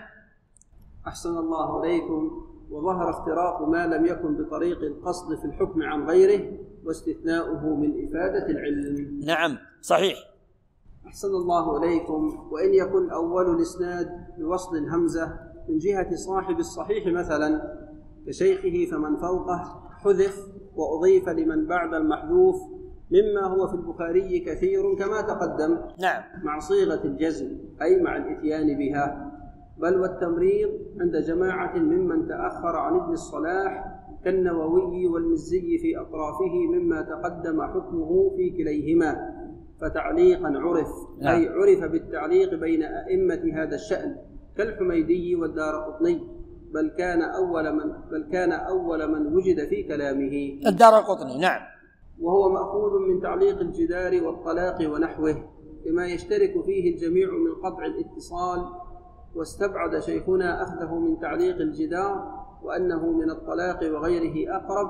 أحسن الله إليكم. وظهر افتراق ما لم يكن بطريق القصد في الحكم عن غيره، واستثناؤه من إفادة العلم. نعم صحيح. أحسن الله إليكم. وإن يكن أول الإسناد بوصل الهمزة من جهة صاحب الصحيح مثلا كشيخه فمن فوقه حذف وأضيف لمن بعد المحذوف، مما هو في البخاري كثير كما تقدم. نعم. مع صيغة الجزم أي مع الإتيان بها، بل والتمريض عند جماعة ممن تأخر عن ابن الصلاح كالنووي والمزي في أطرافه، مما تقدم حكمه في كليهما، فتعليقا عرف. نعم. أي عرف بالتعليق بين أئمة هذا الشأن كالحميدي والدارقطني، بل كان أول من بل كان أول من وجد في كلامه الدارقطني. نعم. وهو مأخوذ من تعليق الجدار والطلاق ونحوه، بما يشترك فيه الجميع من قطع الاتصال. واستبعد شيخنا أخذه من تعليق الجدار، وأنه من الطلاق وغيره أقرب.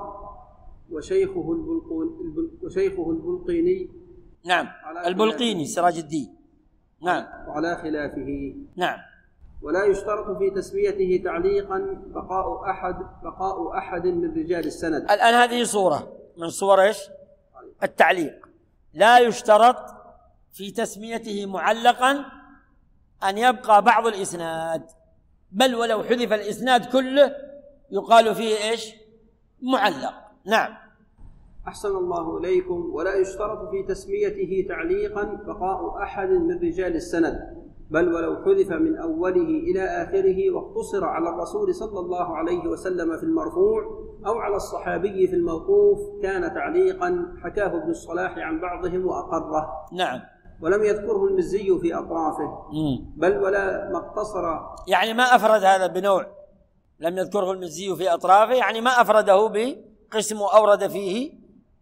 وشيخه البلقون وشيخه البلقيني. نعم. البلقيني سراج الدين. نعم. وعلى خلافه. نعم. ولا يشترط في تسميته تعليقا بقاء أحد بقاء أحد من رجال السند. الآن هذه صورة من صور إيش؟ التعليق. لا يشترط في تسميته معلقا أن يبقى بعض الإسناد، بل ولو حذف الإسناد كله يقال فيه إيش؟ معلق. نعم. أحسن الله إليكم. ولا يشترط في تسميته تعليقا بقاء أحد من رجال السند، بل ولو حذف من أوله إلى آخره واقتصر على الرسول صلى الله عليه وسلم في المرفوع أو على الصحابي في الموقوف كان تعليقا، حكاه ابن الصلاح عن بعضهم وأقره. نعم. ولم يذكره المزي في أطرافه. مم. بل ولا ما اقتصر، يعني ما أفرد هذا بنوع، لم يذكره المزي في أطرافه، يعني ما أفرده بقسم أورد فيه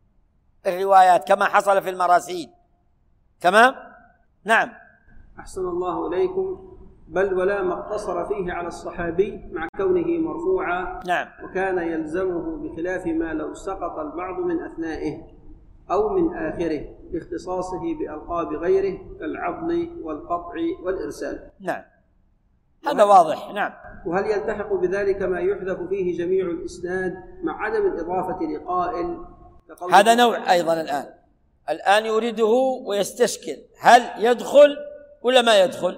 الروايات كما حصل في المراسيل. تمام. نعم. أحسن الله إليكم. بل ولا ما اقتصر فيه على الصحابي مع كونه مرفوعا. نعم. وكان يلزمه بخلاف ما لو سقط البعض من أثنائه أو من آخره لاختصاصه بألقاب غيره كالعضل والقطع والإرسال. نعم. هذا واضح. نعم. وهل يلتحق بذلك ما يحذف فيه جميع الإسناد مع عدم الإضافة لقائل؟ هذا نوع أيضا. الآن الآن يريده ويستشكل هل يدخل ولا ما يدخل؟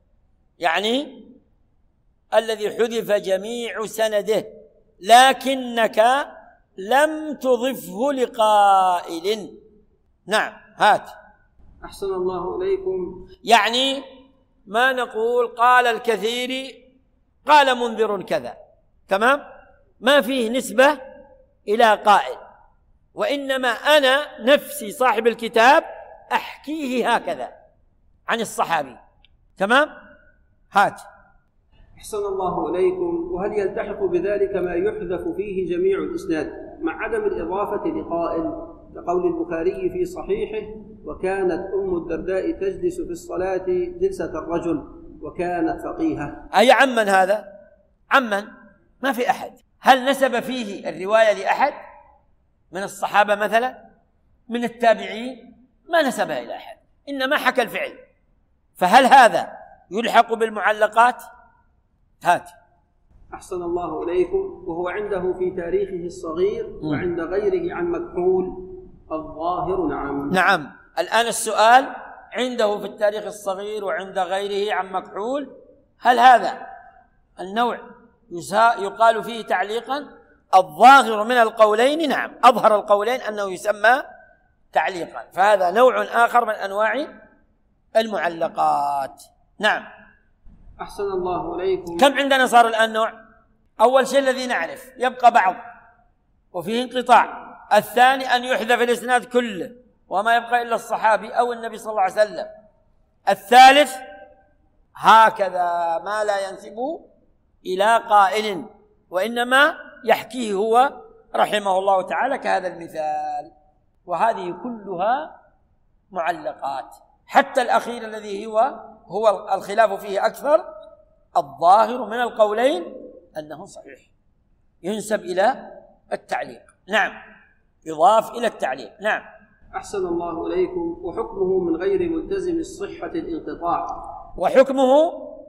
يعني الذي حذف جميع سنده لكنك لم تضفه لقائل. نعم. هات. أحسن الله إليكم. يعني ما نقول قال الكثير قال منذر كذا، تمام، ما فيه نسبة إلى قائل، وإنما أنا نفسي صاحب الكتاب أحكيه هكذا عن الصحابي. تمام. هات. أحسن الله إليكم. وهل يلتحق بذلك ما يحذف فيه جميع الإسناد مع عدم الإضافة لقائل كقول البخاري في صحيحه: وكانت أم الدرداء تجلس في الصلاة جلسة الرجل وكانت فقيهة. أي عمن هذا؟ عمن؟ ما في أحد. هل نسب فيه الرواية لأحد من الصحابة مثلا، من التابعين؟ ما نسبها إلى أحد. إنما حكى الفعل. فهل هذا يلحق بالمعلقات؟ هات. أحسن الله إليكم. وهو عنده في تاريخه الصغير وعند غيره عن مكحول الظاهر نعم. نعم. الآن السؤال عنده في التاريخ الصغير وعند غيره عن مكحول، هل هذا النوع يقال فيه تعليقا؟ الظاهر من القولين نعم، أظهر القولين أنه يسمى تعليقا، فهذا نوع آخر من أنواع المعلقات. نعم. أحسن الله إليكم. كم عندنا صار الآن نوع؟ أول شيء الذي نعرف يبقى بعض وفيه انقطاع، الثاني أن يحذف الإسناد كله وما يبقى إلا الصحابي أو النبي صلى الله عليه وسلم، الثالث هكذا ما لا ينسبه إلى قائل وإنما يحكيه هو رحمه الله تعالى كهذا المثال. وهذه كلها معلقات، حتى الأخير الذي هو هو الخلاف فيه أكثر، الظاهر من القولين أنه صحيح ينسب إلى التعليق. نعم، يضاف إلى التعليق. نعم. أحسن الله إليكم. وحكمه من غير ملتزم الصحة الانقطاع. وحكمه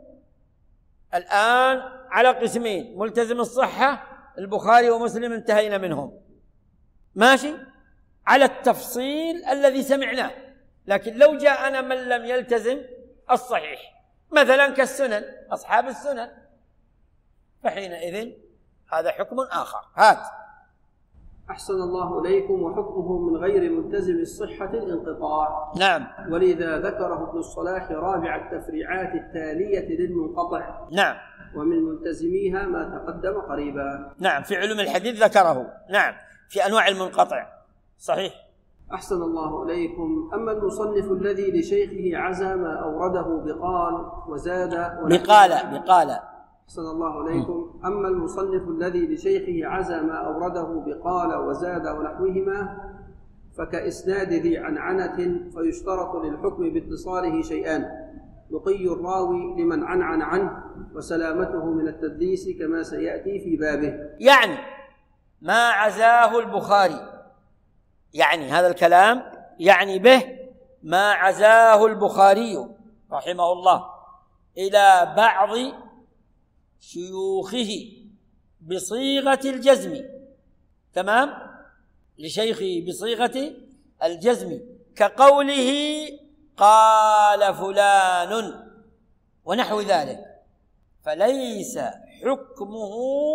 الآن على قسمين: ملتزم الصحة البخاري ومسلم انتهينا منهم، ماشي على التفصيل الذي سمعناه، لكن لو جاءنا من لم يلتزم الصحيح مثلا كالسنن، أصحاب السنن، فحينئذ هذا حكم آخر. هات. أحسن الله إليكم. وحكمه من غير ملتزم الصحة الانقطاع. نعم. ولذا ذكره ابن الصلاح رابع التفريعات التالية للمنقطع. نعم. ومن ملتزميها ما تقدم قريبا. نعم، في علوم الحديث ذكره. نعم، في أنواع المنقطع. صحيح. أحسن الله إليكم. أما المصنف الذي لشيخه عزى ما أورده بقال وزاد بقال بقال أحسن الله إليكم. أما المصنف الذي لشيخه عزى ما أورده بقال وزاد ونحوهما فكإسناد ذي عنعنة، فيشترط للحكم باتصاله شيئان: نقي الراوي لمن عنعن عنه، وسلامته من التدليس كما سيأتي في بابه. يعني ما عزاه البخاري، يعني هذا الكلام يعني به ما عزاه البخاري رحمه الله إلى بعض شيوخه بصيغة الجزم، تمام، لشيخه بصيغة الجزم، كقوله قال فلان ونحو ذلك، فليس حكمه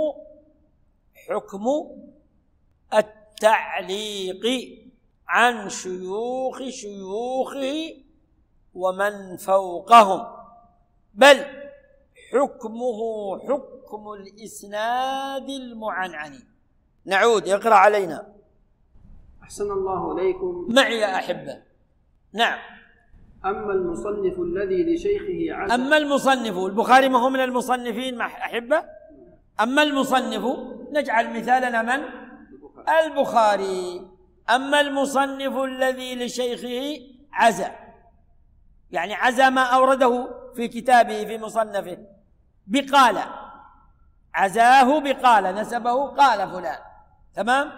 حكم التعليق عن شيوخ شيوخه ومن فوقهم، بل حكمه حكم الإسناد المعنعن. نعود، يقرأ علينا. أحسن الله إليكم. معي يا أحبة. نعم. أما المصنف الذي لشيخه عزى. أما المصنف، البخاري ما هو من المصنفين مع أحبة؟ أما المصنف نجعل مثالنا من؟ البخاري. أما المصنف الذي لشيخه عزى، يعني عزى ما أورده في كتابه في مصنفه بقال، عزاه بقال، نسبه قال فلان، تمام،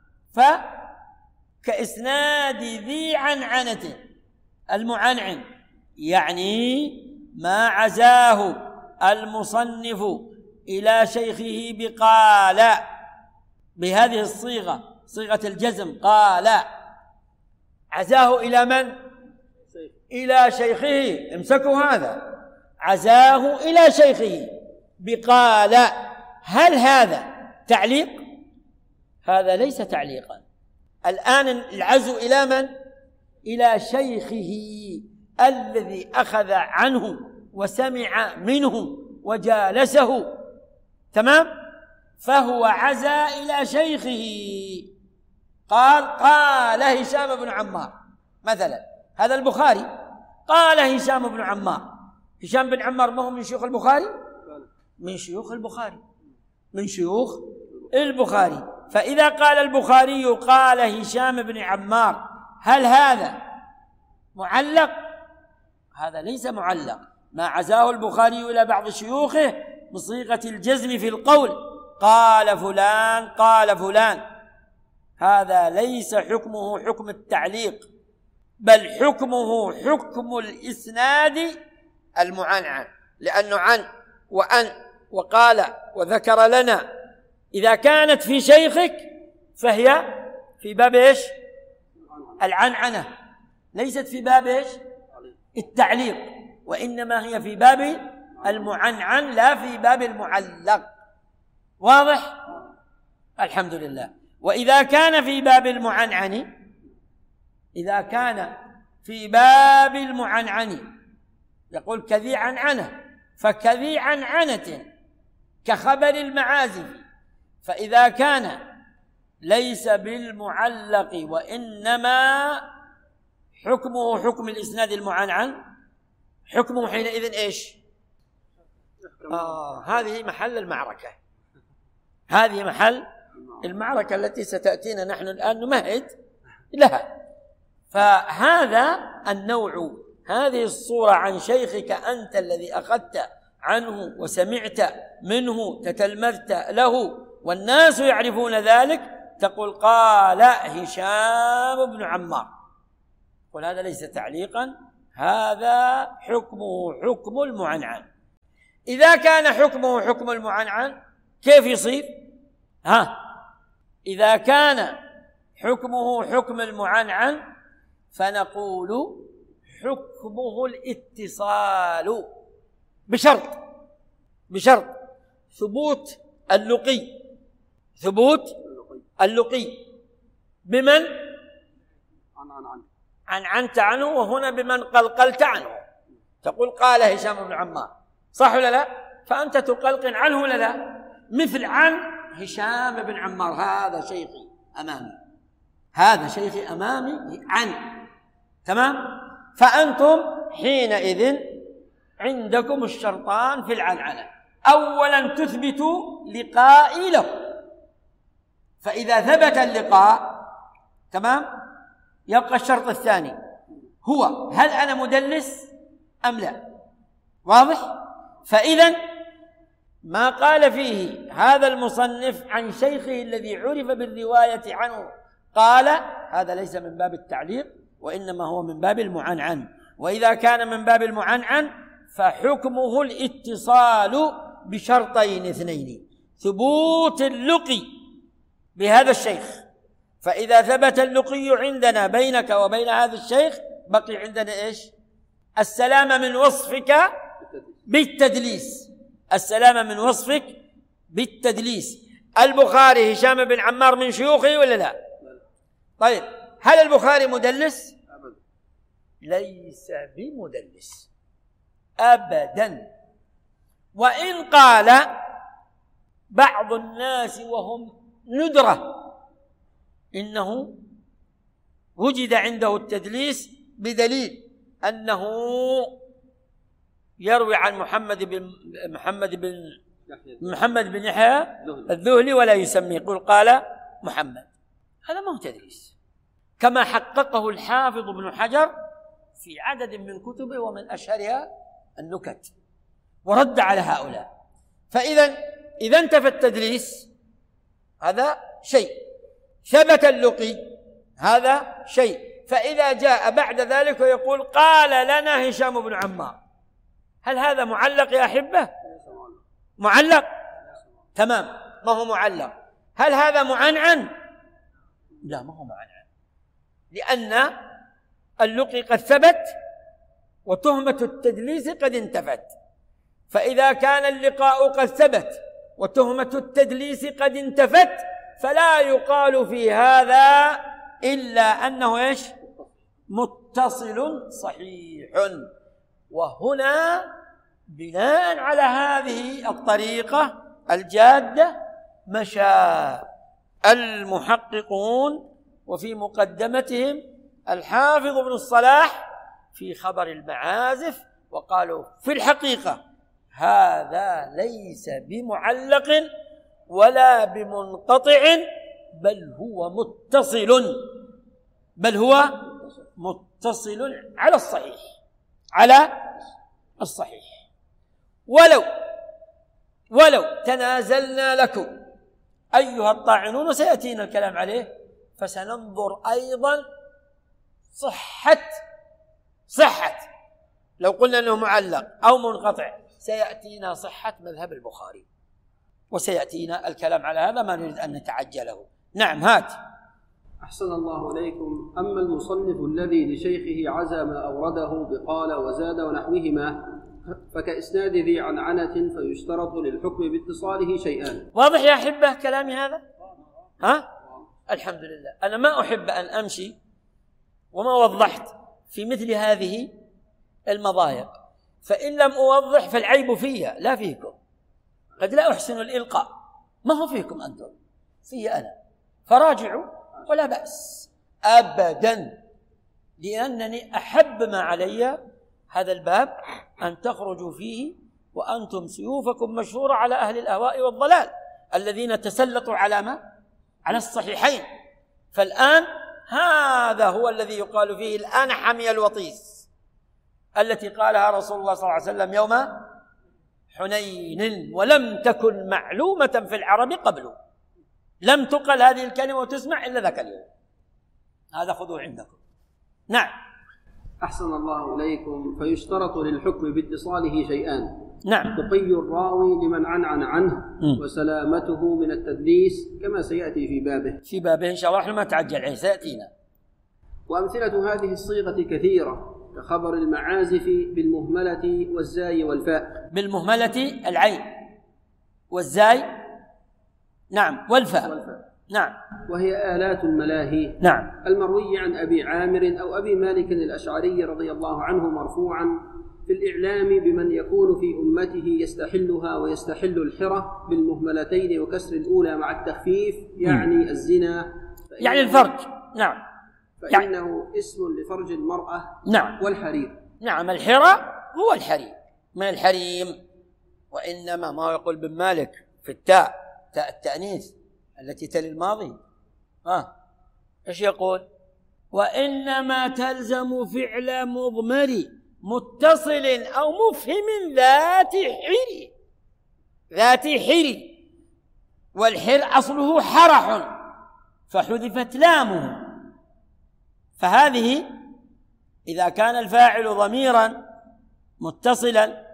فكإسناد ذي عنعنة، المعنعن يعني ما عزاه المصنف إلى شيخه بقال بهذه الصيغة، صيغة الجزم، قال، عزاه إلى من؟ إلى شيخه. امسكوا هذا، عزاه إلى شيخه بقال. هل هذا تعليق؟ هذا ليس تعليقا. الآن العزو إلى من؟ إلى شيخه الذي أخذ عنه وسمع منه وجالسه، تمام، فهو عزى إلى شيخه. قال قال هشام بن عمار مثلا، هذا البخاري، قال هشام بن عمار. هشام بن عمار ما هو من شيوخ البخاري؟ من شيوخ البخاري، من شيوخ البخاري. فإذا قال البخاري قال هشام بن عمار، هل هذا معلق؟ هذا ليس معلق. ما عزاه البخاري إلى بعض شيوخه بصيغة الجزم في القول، قال فلان قال فلان، هذا ليس حكمه حكم التعليق، بل حكمه حكم الإسناد المعنعن، لأنه عن وأن وقال وذكر لنا إذا كانت في شيخك فهي في باب إيش؟ العنعنة، ليست في باب إيش؟ التعليق، وإنما هي في باب المعنعن لا في باب المعلق. واضح؟ الحمد لله. وإذا كان في باب المعنعن، إذا كان في باب المعنعن يقول كذي عنعنة، فكذي عنعنة كخبر المعازف، فإذا كان ليس بالمعلق وإنما حكمه حكم الإسناد المعنعن، حكمه حينئذ إيش؟ آه هذه محل المعركة، هذه محل المعركة التي ستأتينا نحن الآن نمهد لها. فهذا النوع، هذه الصورة عن شيخك أنت الذي أخذت عنه وسمعت منه تتلمذت له والناس يعرفون ذلك، تقول قال هشام بن عمار، قل هذا ليس تعليقا، هذا حكمه حكم المعنعن. إذا كان حكمه حكم المعنعن كيف يصير؟ ها إذا كان حكمه حكم المعنعن فنقول حكمه الاتصال بشرط بشرط ثبوت اللقي، ثبوت اللقي بمن عنعنت عنه، وهنا بمن قلقلت عنه. تقول قال هشام بن عمار، صح ولا لا؟ فأنت تقلقل عنه ولا لا؟ مثل عن هشام بن عمار، هذا شيخي أمامي، هذا شيخي أمامي عن، تمام؟ فأنتم حينئذ عندكم الشرطان في العنعنة، أولا تثبتوا لقائي له، فإذا ثبت اللقاء تمام يبقى الشرط الثاني هو هل أنا مدلس أم لا؟ واضح؟ فإذا ما قال فيه هذا المصنف عن شيخه الذي عرف بالرواية عنه قال هذا ليس من باب التعليق وإنما هو من باب المعنعن. وإذا كان من باب المعنعن فحكمه الاتصال بشرطين اثنين، ثبوت اللقي بهذا الشيخ، فإذا ثبت اللقي عندنا بينك وبين هذا الشيخ بقي عندنا إيش؟ السلام من وصفك بالتدليس، السلام من وصفك بالتدليس. البخاري هشام بن عمار من شيوخه ولا لا؟ طيب هل البخاري مدلس؟ ليس بمدلس أبدا. وإن قال بعض الناس وهم ندرة إنه وجد عنده التدليس بدليل أنه يروي عن محمد بن محمد بن محمد بن يحيى الذهلي ولا يسميه، يقول قال محمد، هذا ما هو تدليس، كما حققه الحافظ ابن حجر في عدد من كتبه ومن أشهرها النكت، ورد على هؤلاء. فإذا إذا انتفى التدليس هذا شيء، ثبت اللقي هذا شيء، فإذا جاء بعد ذلك ويقول قال لنا هشام بن عمار، هل هذا معلق يا أحبة؟ معلق؟ تمام، ما هو معلق. هل هذا معنعن؟ لا، ما هو معنعن، لأن اللقي قد ثبت وتهمة التدليس قد انتفت. فإذا كان اللقاء قد ثبت وتهمة التدليس قد انتفت فلا يقال في هذا إلا أنه إيش؟ متصل صحيح. وهنا بناء على هذه الطريقة الجادة مشى المحققون، وفي مقدمتهم الحافظ ابن الصلاح في خبر المعازف، وقالوا في الحقيقة هذا ليس بمعلق ولا بمنقطع، بل هو متصل، بل هو متصل على الصحيح، على الصحيح. ولو ولو تنازلنا لكم أيها الطاعنون، وسيأتينا الكلام عليه، فسننظر أيضا صحة صحة لو قلنا أنه معلق أو منقطع سيأتينا صحة مذهب البخاري، وسيأتينا الكلام على هذا، ما نريد أن نتعجله. نعم هات. أحسن الله إليكم. أما المصنف الذي لشيخه عزى ما أورده بقال وزاد ونحوهما فكإسناد ذي عنعنة فيشترط للحكم باتصاله شيئان. واضح يا أحبة كلامي هذا؟ ها؟ الحمد لله. أنا ما أحب أن أمشي وما وضحت في مثل هذه المضايق، فإن لم أوضح فالعيب فيها لا فيكم. قد لا أحسن الإلقاء، ما هو فيكم أنتم، في أنا، فراجعوا ولا بأس أبدا، لأنني أحب ما علي هذا الباب أن تخرجوا فيه وأنتم سيوفكم مشهورة على أهل الأهواء والضلال الذين تسلطوا على ما؟ على الصحيحين. فالآن هذا هو الذي يقال فيه الآن حمي الوطيس، التي قالها رسول الله صلى الله عليه وسلم يوم حنين، ولم تكن معلومة في العرب قبله، لم تقل هذه الكلمة وتسمع إلا ذاك اليوم. هذا خذوه عندكم. نعم. أحسن الله إليكم. فيشترط للحكم باتصاله شيئان. نعم. تقي الراوي لمن عنعن عنه م. وسلامته من التدليس كما سيأتي في بابه في بابه إن شاء الله، احنا ما تعجل عليه سيأتينا. وأمثلة هذه الصيغة كثيرة كخبر المعازف بالمهملة والزاي والفاء. بالمهملة العين والزاي نعم والفاء, والفاء. نعم. وهي آلات الملاهي. نعم. المروي عن أبي عامر أو أبي مالك الأشعري رضي الله عنه مرفوعا في الإعلام بمن يكون في أمته يستحلها ويستحل الحرة بالمهملتين وكسر الأولى مع التخفيف، يعني م. الزنا، يعني الفرج. نعم. فإنه يعني اسم لفرج المرأة. نعم. والحرير. نعم. الحرة هو الحرير من الحريم، وإنما ما يقول بن مالك في التاء، تاء التأنيث التي تلي الماضي، ها ايش يقول؟ وإنما تلزم فعل مضمر متصل أو مفهم ذات حر، ذات حر، والحر أصله حرح فحذفت لامه، فهذه إذا كان الفاعل ضميرا متصلا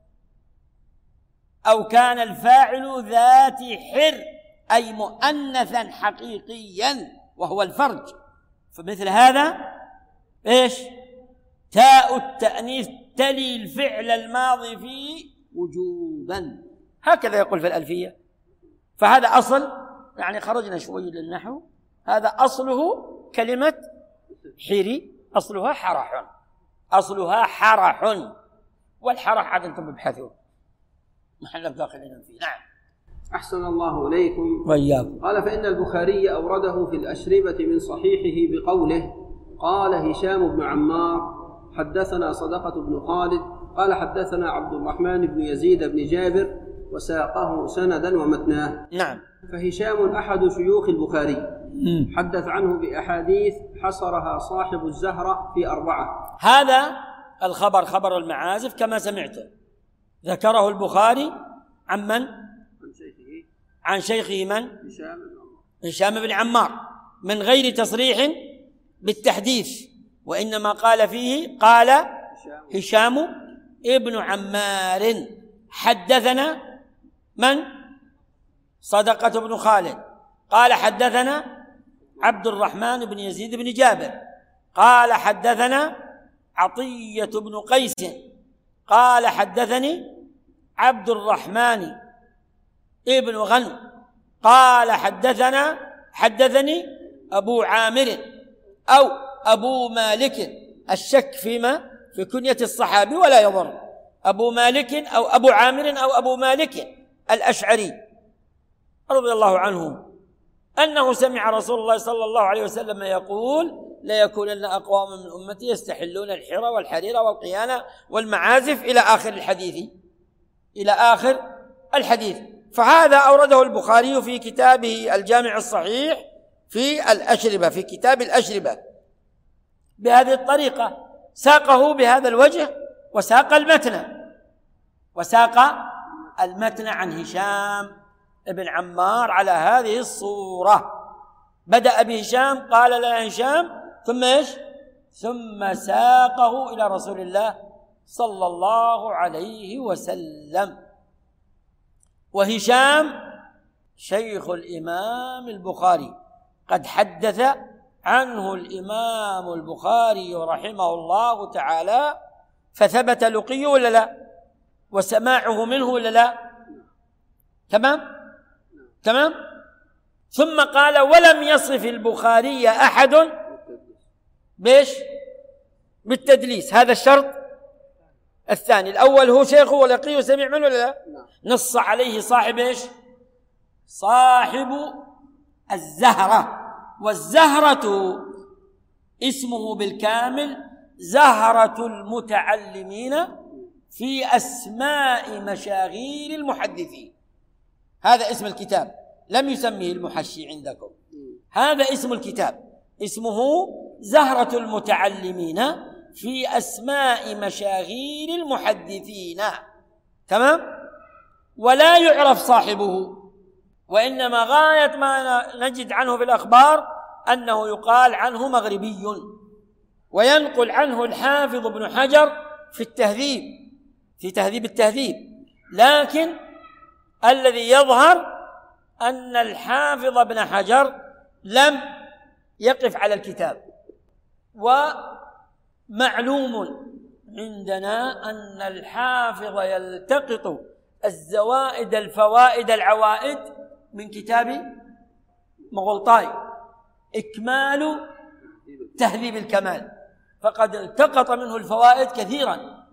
أو كان الفاعل ذات حر أي مؤنثا حقيقيا وهو الفرج، فمثل هذا إيش؟ تاء التأنيث تلي الفعل الماضي فيه وجوبا، هكذا يقول في الألفية. فهذا أصل، يعني خرجنا شوي للنحو، هذا أصله كلمة حري، أصلها حرح، أصلها حرح، والحرح عاد أنتم ابحثوا نحن داخلين فيه. نعم. أحسن الله إليكم. وإياكم. قال فإن البخاري أورده في الأشربة من صحيحه بقوله قال هشام بن عمار حدثنا صدقة بن خالد قال حدثنا عبد الرحمن بن يزيد بن جابر وساقه سندا ومتناه. نعم. فهشام أحد شيوخ البخاري حدث عنه بأحاديث حصرها صاحب الزهرة في أربعة. هذا الخبر خبر المعازف كما سمعتم ذكره البخاري عن من؟ عن شيخه. عن شيخه من؟ هشام بن عمار. هشام بن عمار، من غير تصريح بالتحديث، وإنما قال فيه قال هشام ابن عمار حدثنا من؟ صدقة بن خالد قال حدثنا عبد الرحمن بن يزيد بن جابر قال حدثنا عطية بن قيس قال حدثني عبد الرحمن ابن غنم قال حدثنا حدثني أبو عامر أو أبو مالك، الشك فيما في كنية الصحابي ولا يضر، أبو مالك أو أبو عامر أو أبو مالك الأشعري رضي الله عنه أنه سمع رسول الله صلى الله عليه وسلم يقول لا يكونن أقوام من أمتي يستحلون الحرى والحرير والقيانة والمعازف إلى آخر الحديث إلى آخر الحديث. فهذا أورده البخاري في كتابه الجامع الصحيح في الأشربة، في كتاب الأشربة بهذه الطريقة، ساقه بهذا الوجه وساق المتن وساق المتن عن هشام ابن عمار على هذه الصورة. بدأ بهشام قال لا هشام ثم إيش؟ ثم ساقه إلى رسول الله صلى الله عليه وسلم. وهشام شيخ الإمام البخاري، قد حدث عنه الإمام البخاري رحمه الله تعالى، فثبت لقيه ولا لا؟ وسماعه منه ولا لا؟ تمام تمام. ثم قال: ولم يصف البخاري أحد بيش بالتدليس. هذا الشرط الثاني. الأول هو شيخه ولقيه وسمع منه ولا لا؟ نص عليه صاحب ايش؟ صاحب الزهرة. والزهرة اسمه بالكامل زهرة المتعلمين في أسماء مشاغيل المحدثين. هذا اسم الكتاب، لم يسميه المحشي عندكم، هذا اسم الكتاب، اسمه زهرة المتعلمين في أسماء مشاغيل المحدثين. تمام؟ ولا يعرف صاحبه، وإنما غاية ما نجد عنه في الأخبار أنه يقال عنه مغربي. وينقل عنه الحافظ ابن حجر في التهذيب، في تهذيب التهذيب، لكن الذي يظهر أن الحافظ ابن حجر لم يقف على الكتاب. ومعلوم عندنا أن الحافظ يلتقط الزوائد الفوائد العوائد من كتاب مغلطاي إكمال تهذيب الكمال، فقد التقط منه الفوائد كثيرا.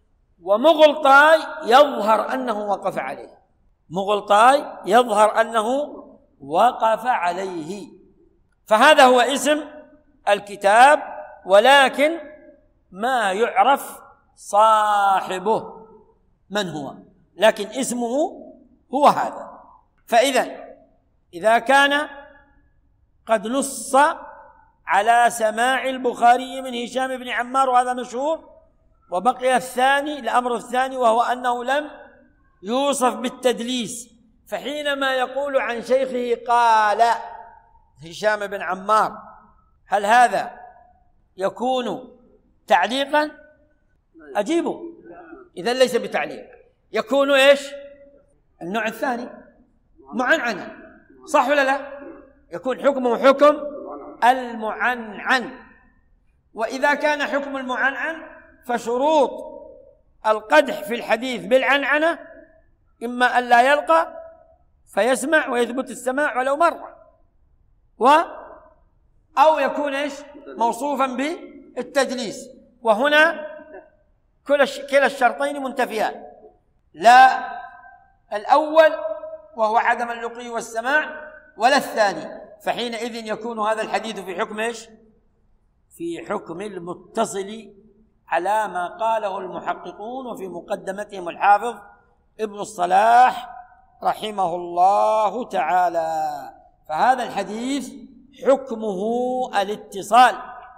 ومغلطاي يظهر أنه وقف عليه، مغلطاي يظهر أنه وقف عليه. فهذا هو اسم الكتاب، ولكن ما يعرف صاحبه من هو، لكن اسمه هو هذا. فإذا إذا كان قد نص على سماع البخاري من هشام بن عمار وهذا مشهور، وبقي الثاني الأمر الثاني وهو أنه لم يوصف بالتدليس. فحينما يقول عن شيخه قال هشام بن عمار، هل هذا يكون تعليقا؟ أجيبه، إذن ليس بتعليق، يكون إيش؟ النوع الثاني معنعنة، صح ولا لا؟ يكون حكمه حكم المعنعن. وإذا كان حكم المعنعن فشروط القدح في الحديث بالعنعنة إما أن لا يلقى فيسمع ويثبت السماع ولو مرة، و أو يكون إيش؟ موصوفا بالتدليس. وهنا كلا الشرطين منتفيان، لا الأول وهو عدم اللقي والسماع ولا الثاني، فحينئذ يكون هذا الحديث في حكم إيش؟ في حكم المتصل على ما قاله المحققون، وفي مقدمتهم الحافظ ابن الصلاح رحمه الله تعالى. فهذا الحديث حكمه الاتصال،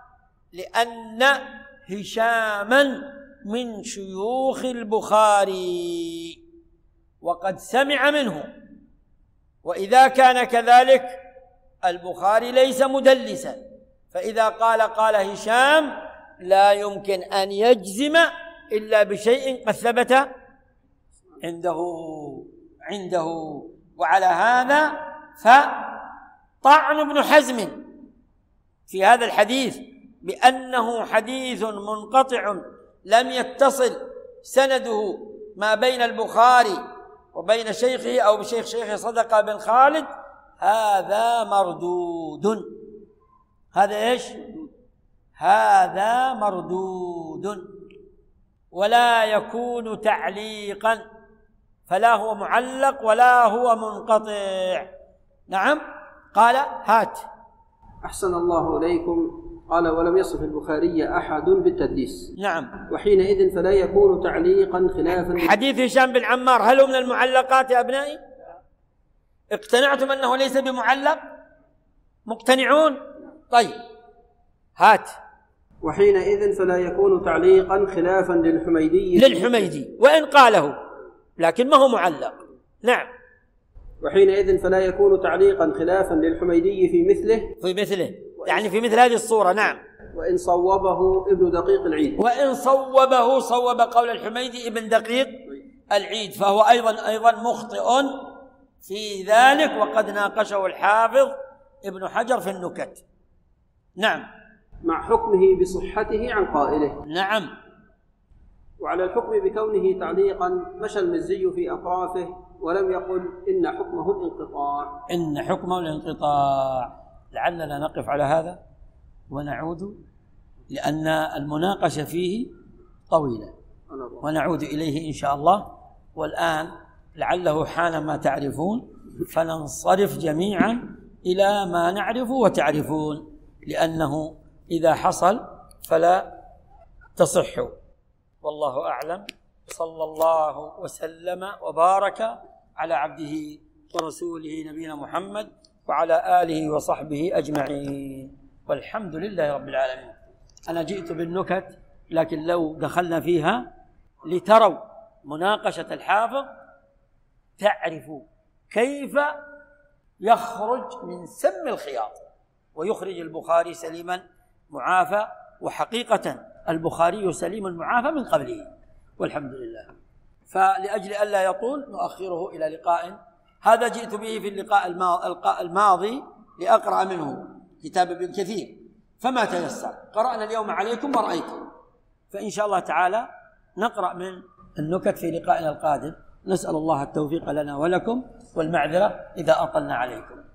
لأن هشاما من شيوخ البخاري وقد سمع منه، وإذا كان كذلك البخاري ليس مدلسا، فإذا قال قال هشام لا يمكن أن يجزم إلا بشيء قد ثبت عنده عنده وعلى هذا فطعن ابن حزم في هذا الحديث بأنه حديث منقطع لم يتصل سنده ما بين البخاري وبين شيخه أو بشيخ شيخه صدقة بن خالد، هذا مردود. هذا إيش؟ هذا مردود ولا يكون تعليقا، فلا هو معلق ولا هو منقطع. نعم. قال هات. أحسن الله إليكم. قال ولم يصف البخاري أحد بالتدليس. نعم. وحينئذ فلا يكون تعليقا خلافا. حديث هشام بن عمار هل هو من المعلقات يا أبنائي؟ اقتنعتم أنه ليس بمعلق؟ مقتنعون؟ طيب هات. وحينئذ فلا يكون تعليقا خلافا للحميدي للحميدي وإن قاله، لكن ما هو معلق. نعم. وحينئذ فلا يكون تعليقا خلافا للحميدي في مثله في مثله يعني في مثل هذه الصورة. نعم. وإن صوبه ابن دقيق العيد. وإن صوبه صوب قول الحميدي ابن دقيق العيد، فهو أيضا أيضا مخطئ في ذلك، وقد ناقشه الحافظ ابن حجر في النكت. نعم. مع حكمه بصحته عن قائله. نعم. وعلى الحكم بكونه تعليقا مشى المزي في أطرافه ولم يقل إن حكمه الانقطاع. إن حكمه الانقطاع. لعلنا نقف على هذا ونعود، لأن المناقشة فيه طويلة، ونعود إليه إن شاء الله. والآن لعله حان ما تعرفون، فننصرف جميعا إلى ما نعرف وتعرفون، لأنه إذا حصل فلا تصح. والله أعلم. صلى الله وسلم وبارك على عبده ورسوله نبينا محمد وعلى آله وصحبه أجمعين، والحمد لله رب العالمين. أنا جئت بالنكت، لكن لو دخلنا فيها لتروا مناقشة الحافظ تعرفوا كيف يخرج من سم الخياط ويخرج البخاري سليما معافى، وحقيقة البخاري سليم المعافى من قبله، والحمد لله. فلأجل ألا يطول نؤخره إلى لقاء. هذا جئت به في اللقاء الماضي لأقرأ منه كتاب ابن كثير، فما تيسر. قرأنا اليوم عليكم ورأيتم، فإن شاء الله تعالى نقرأ من النكت في لقائنا القادم. نسأل الله التوفيق لنا ولكم والمعذرة إذا أطلنا عليكم.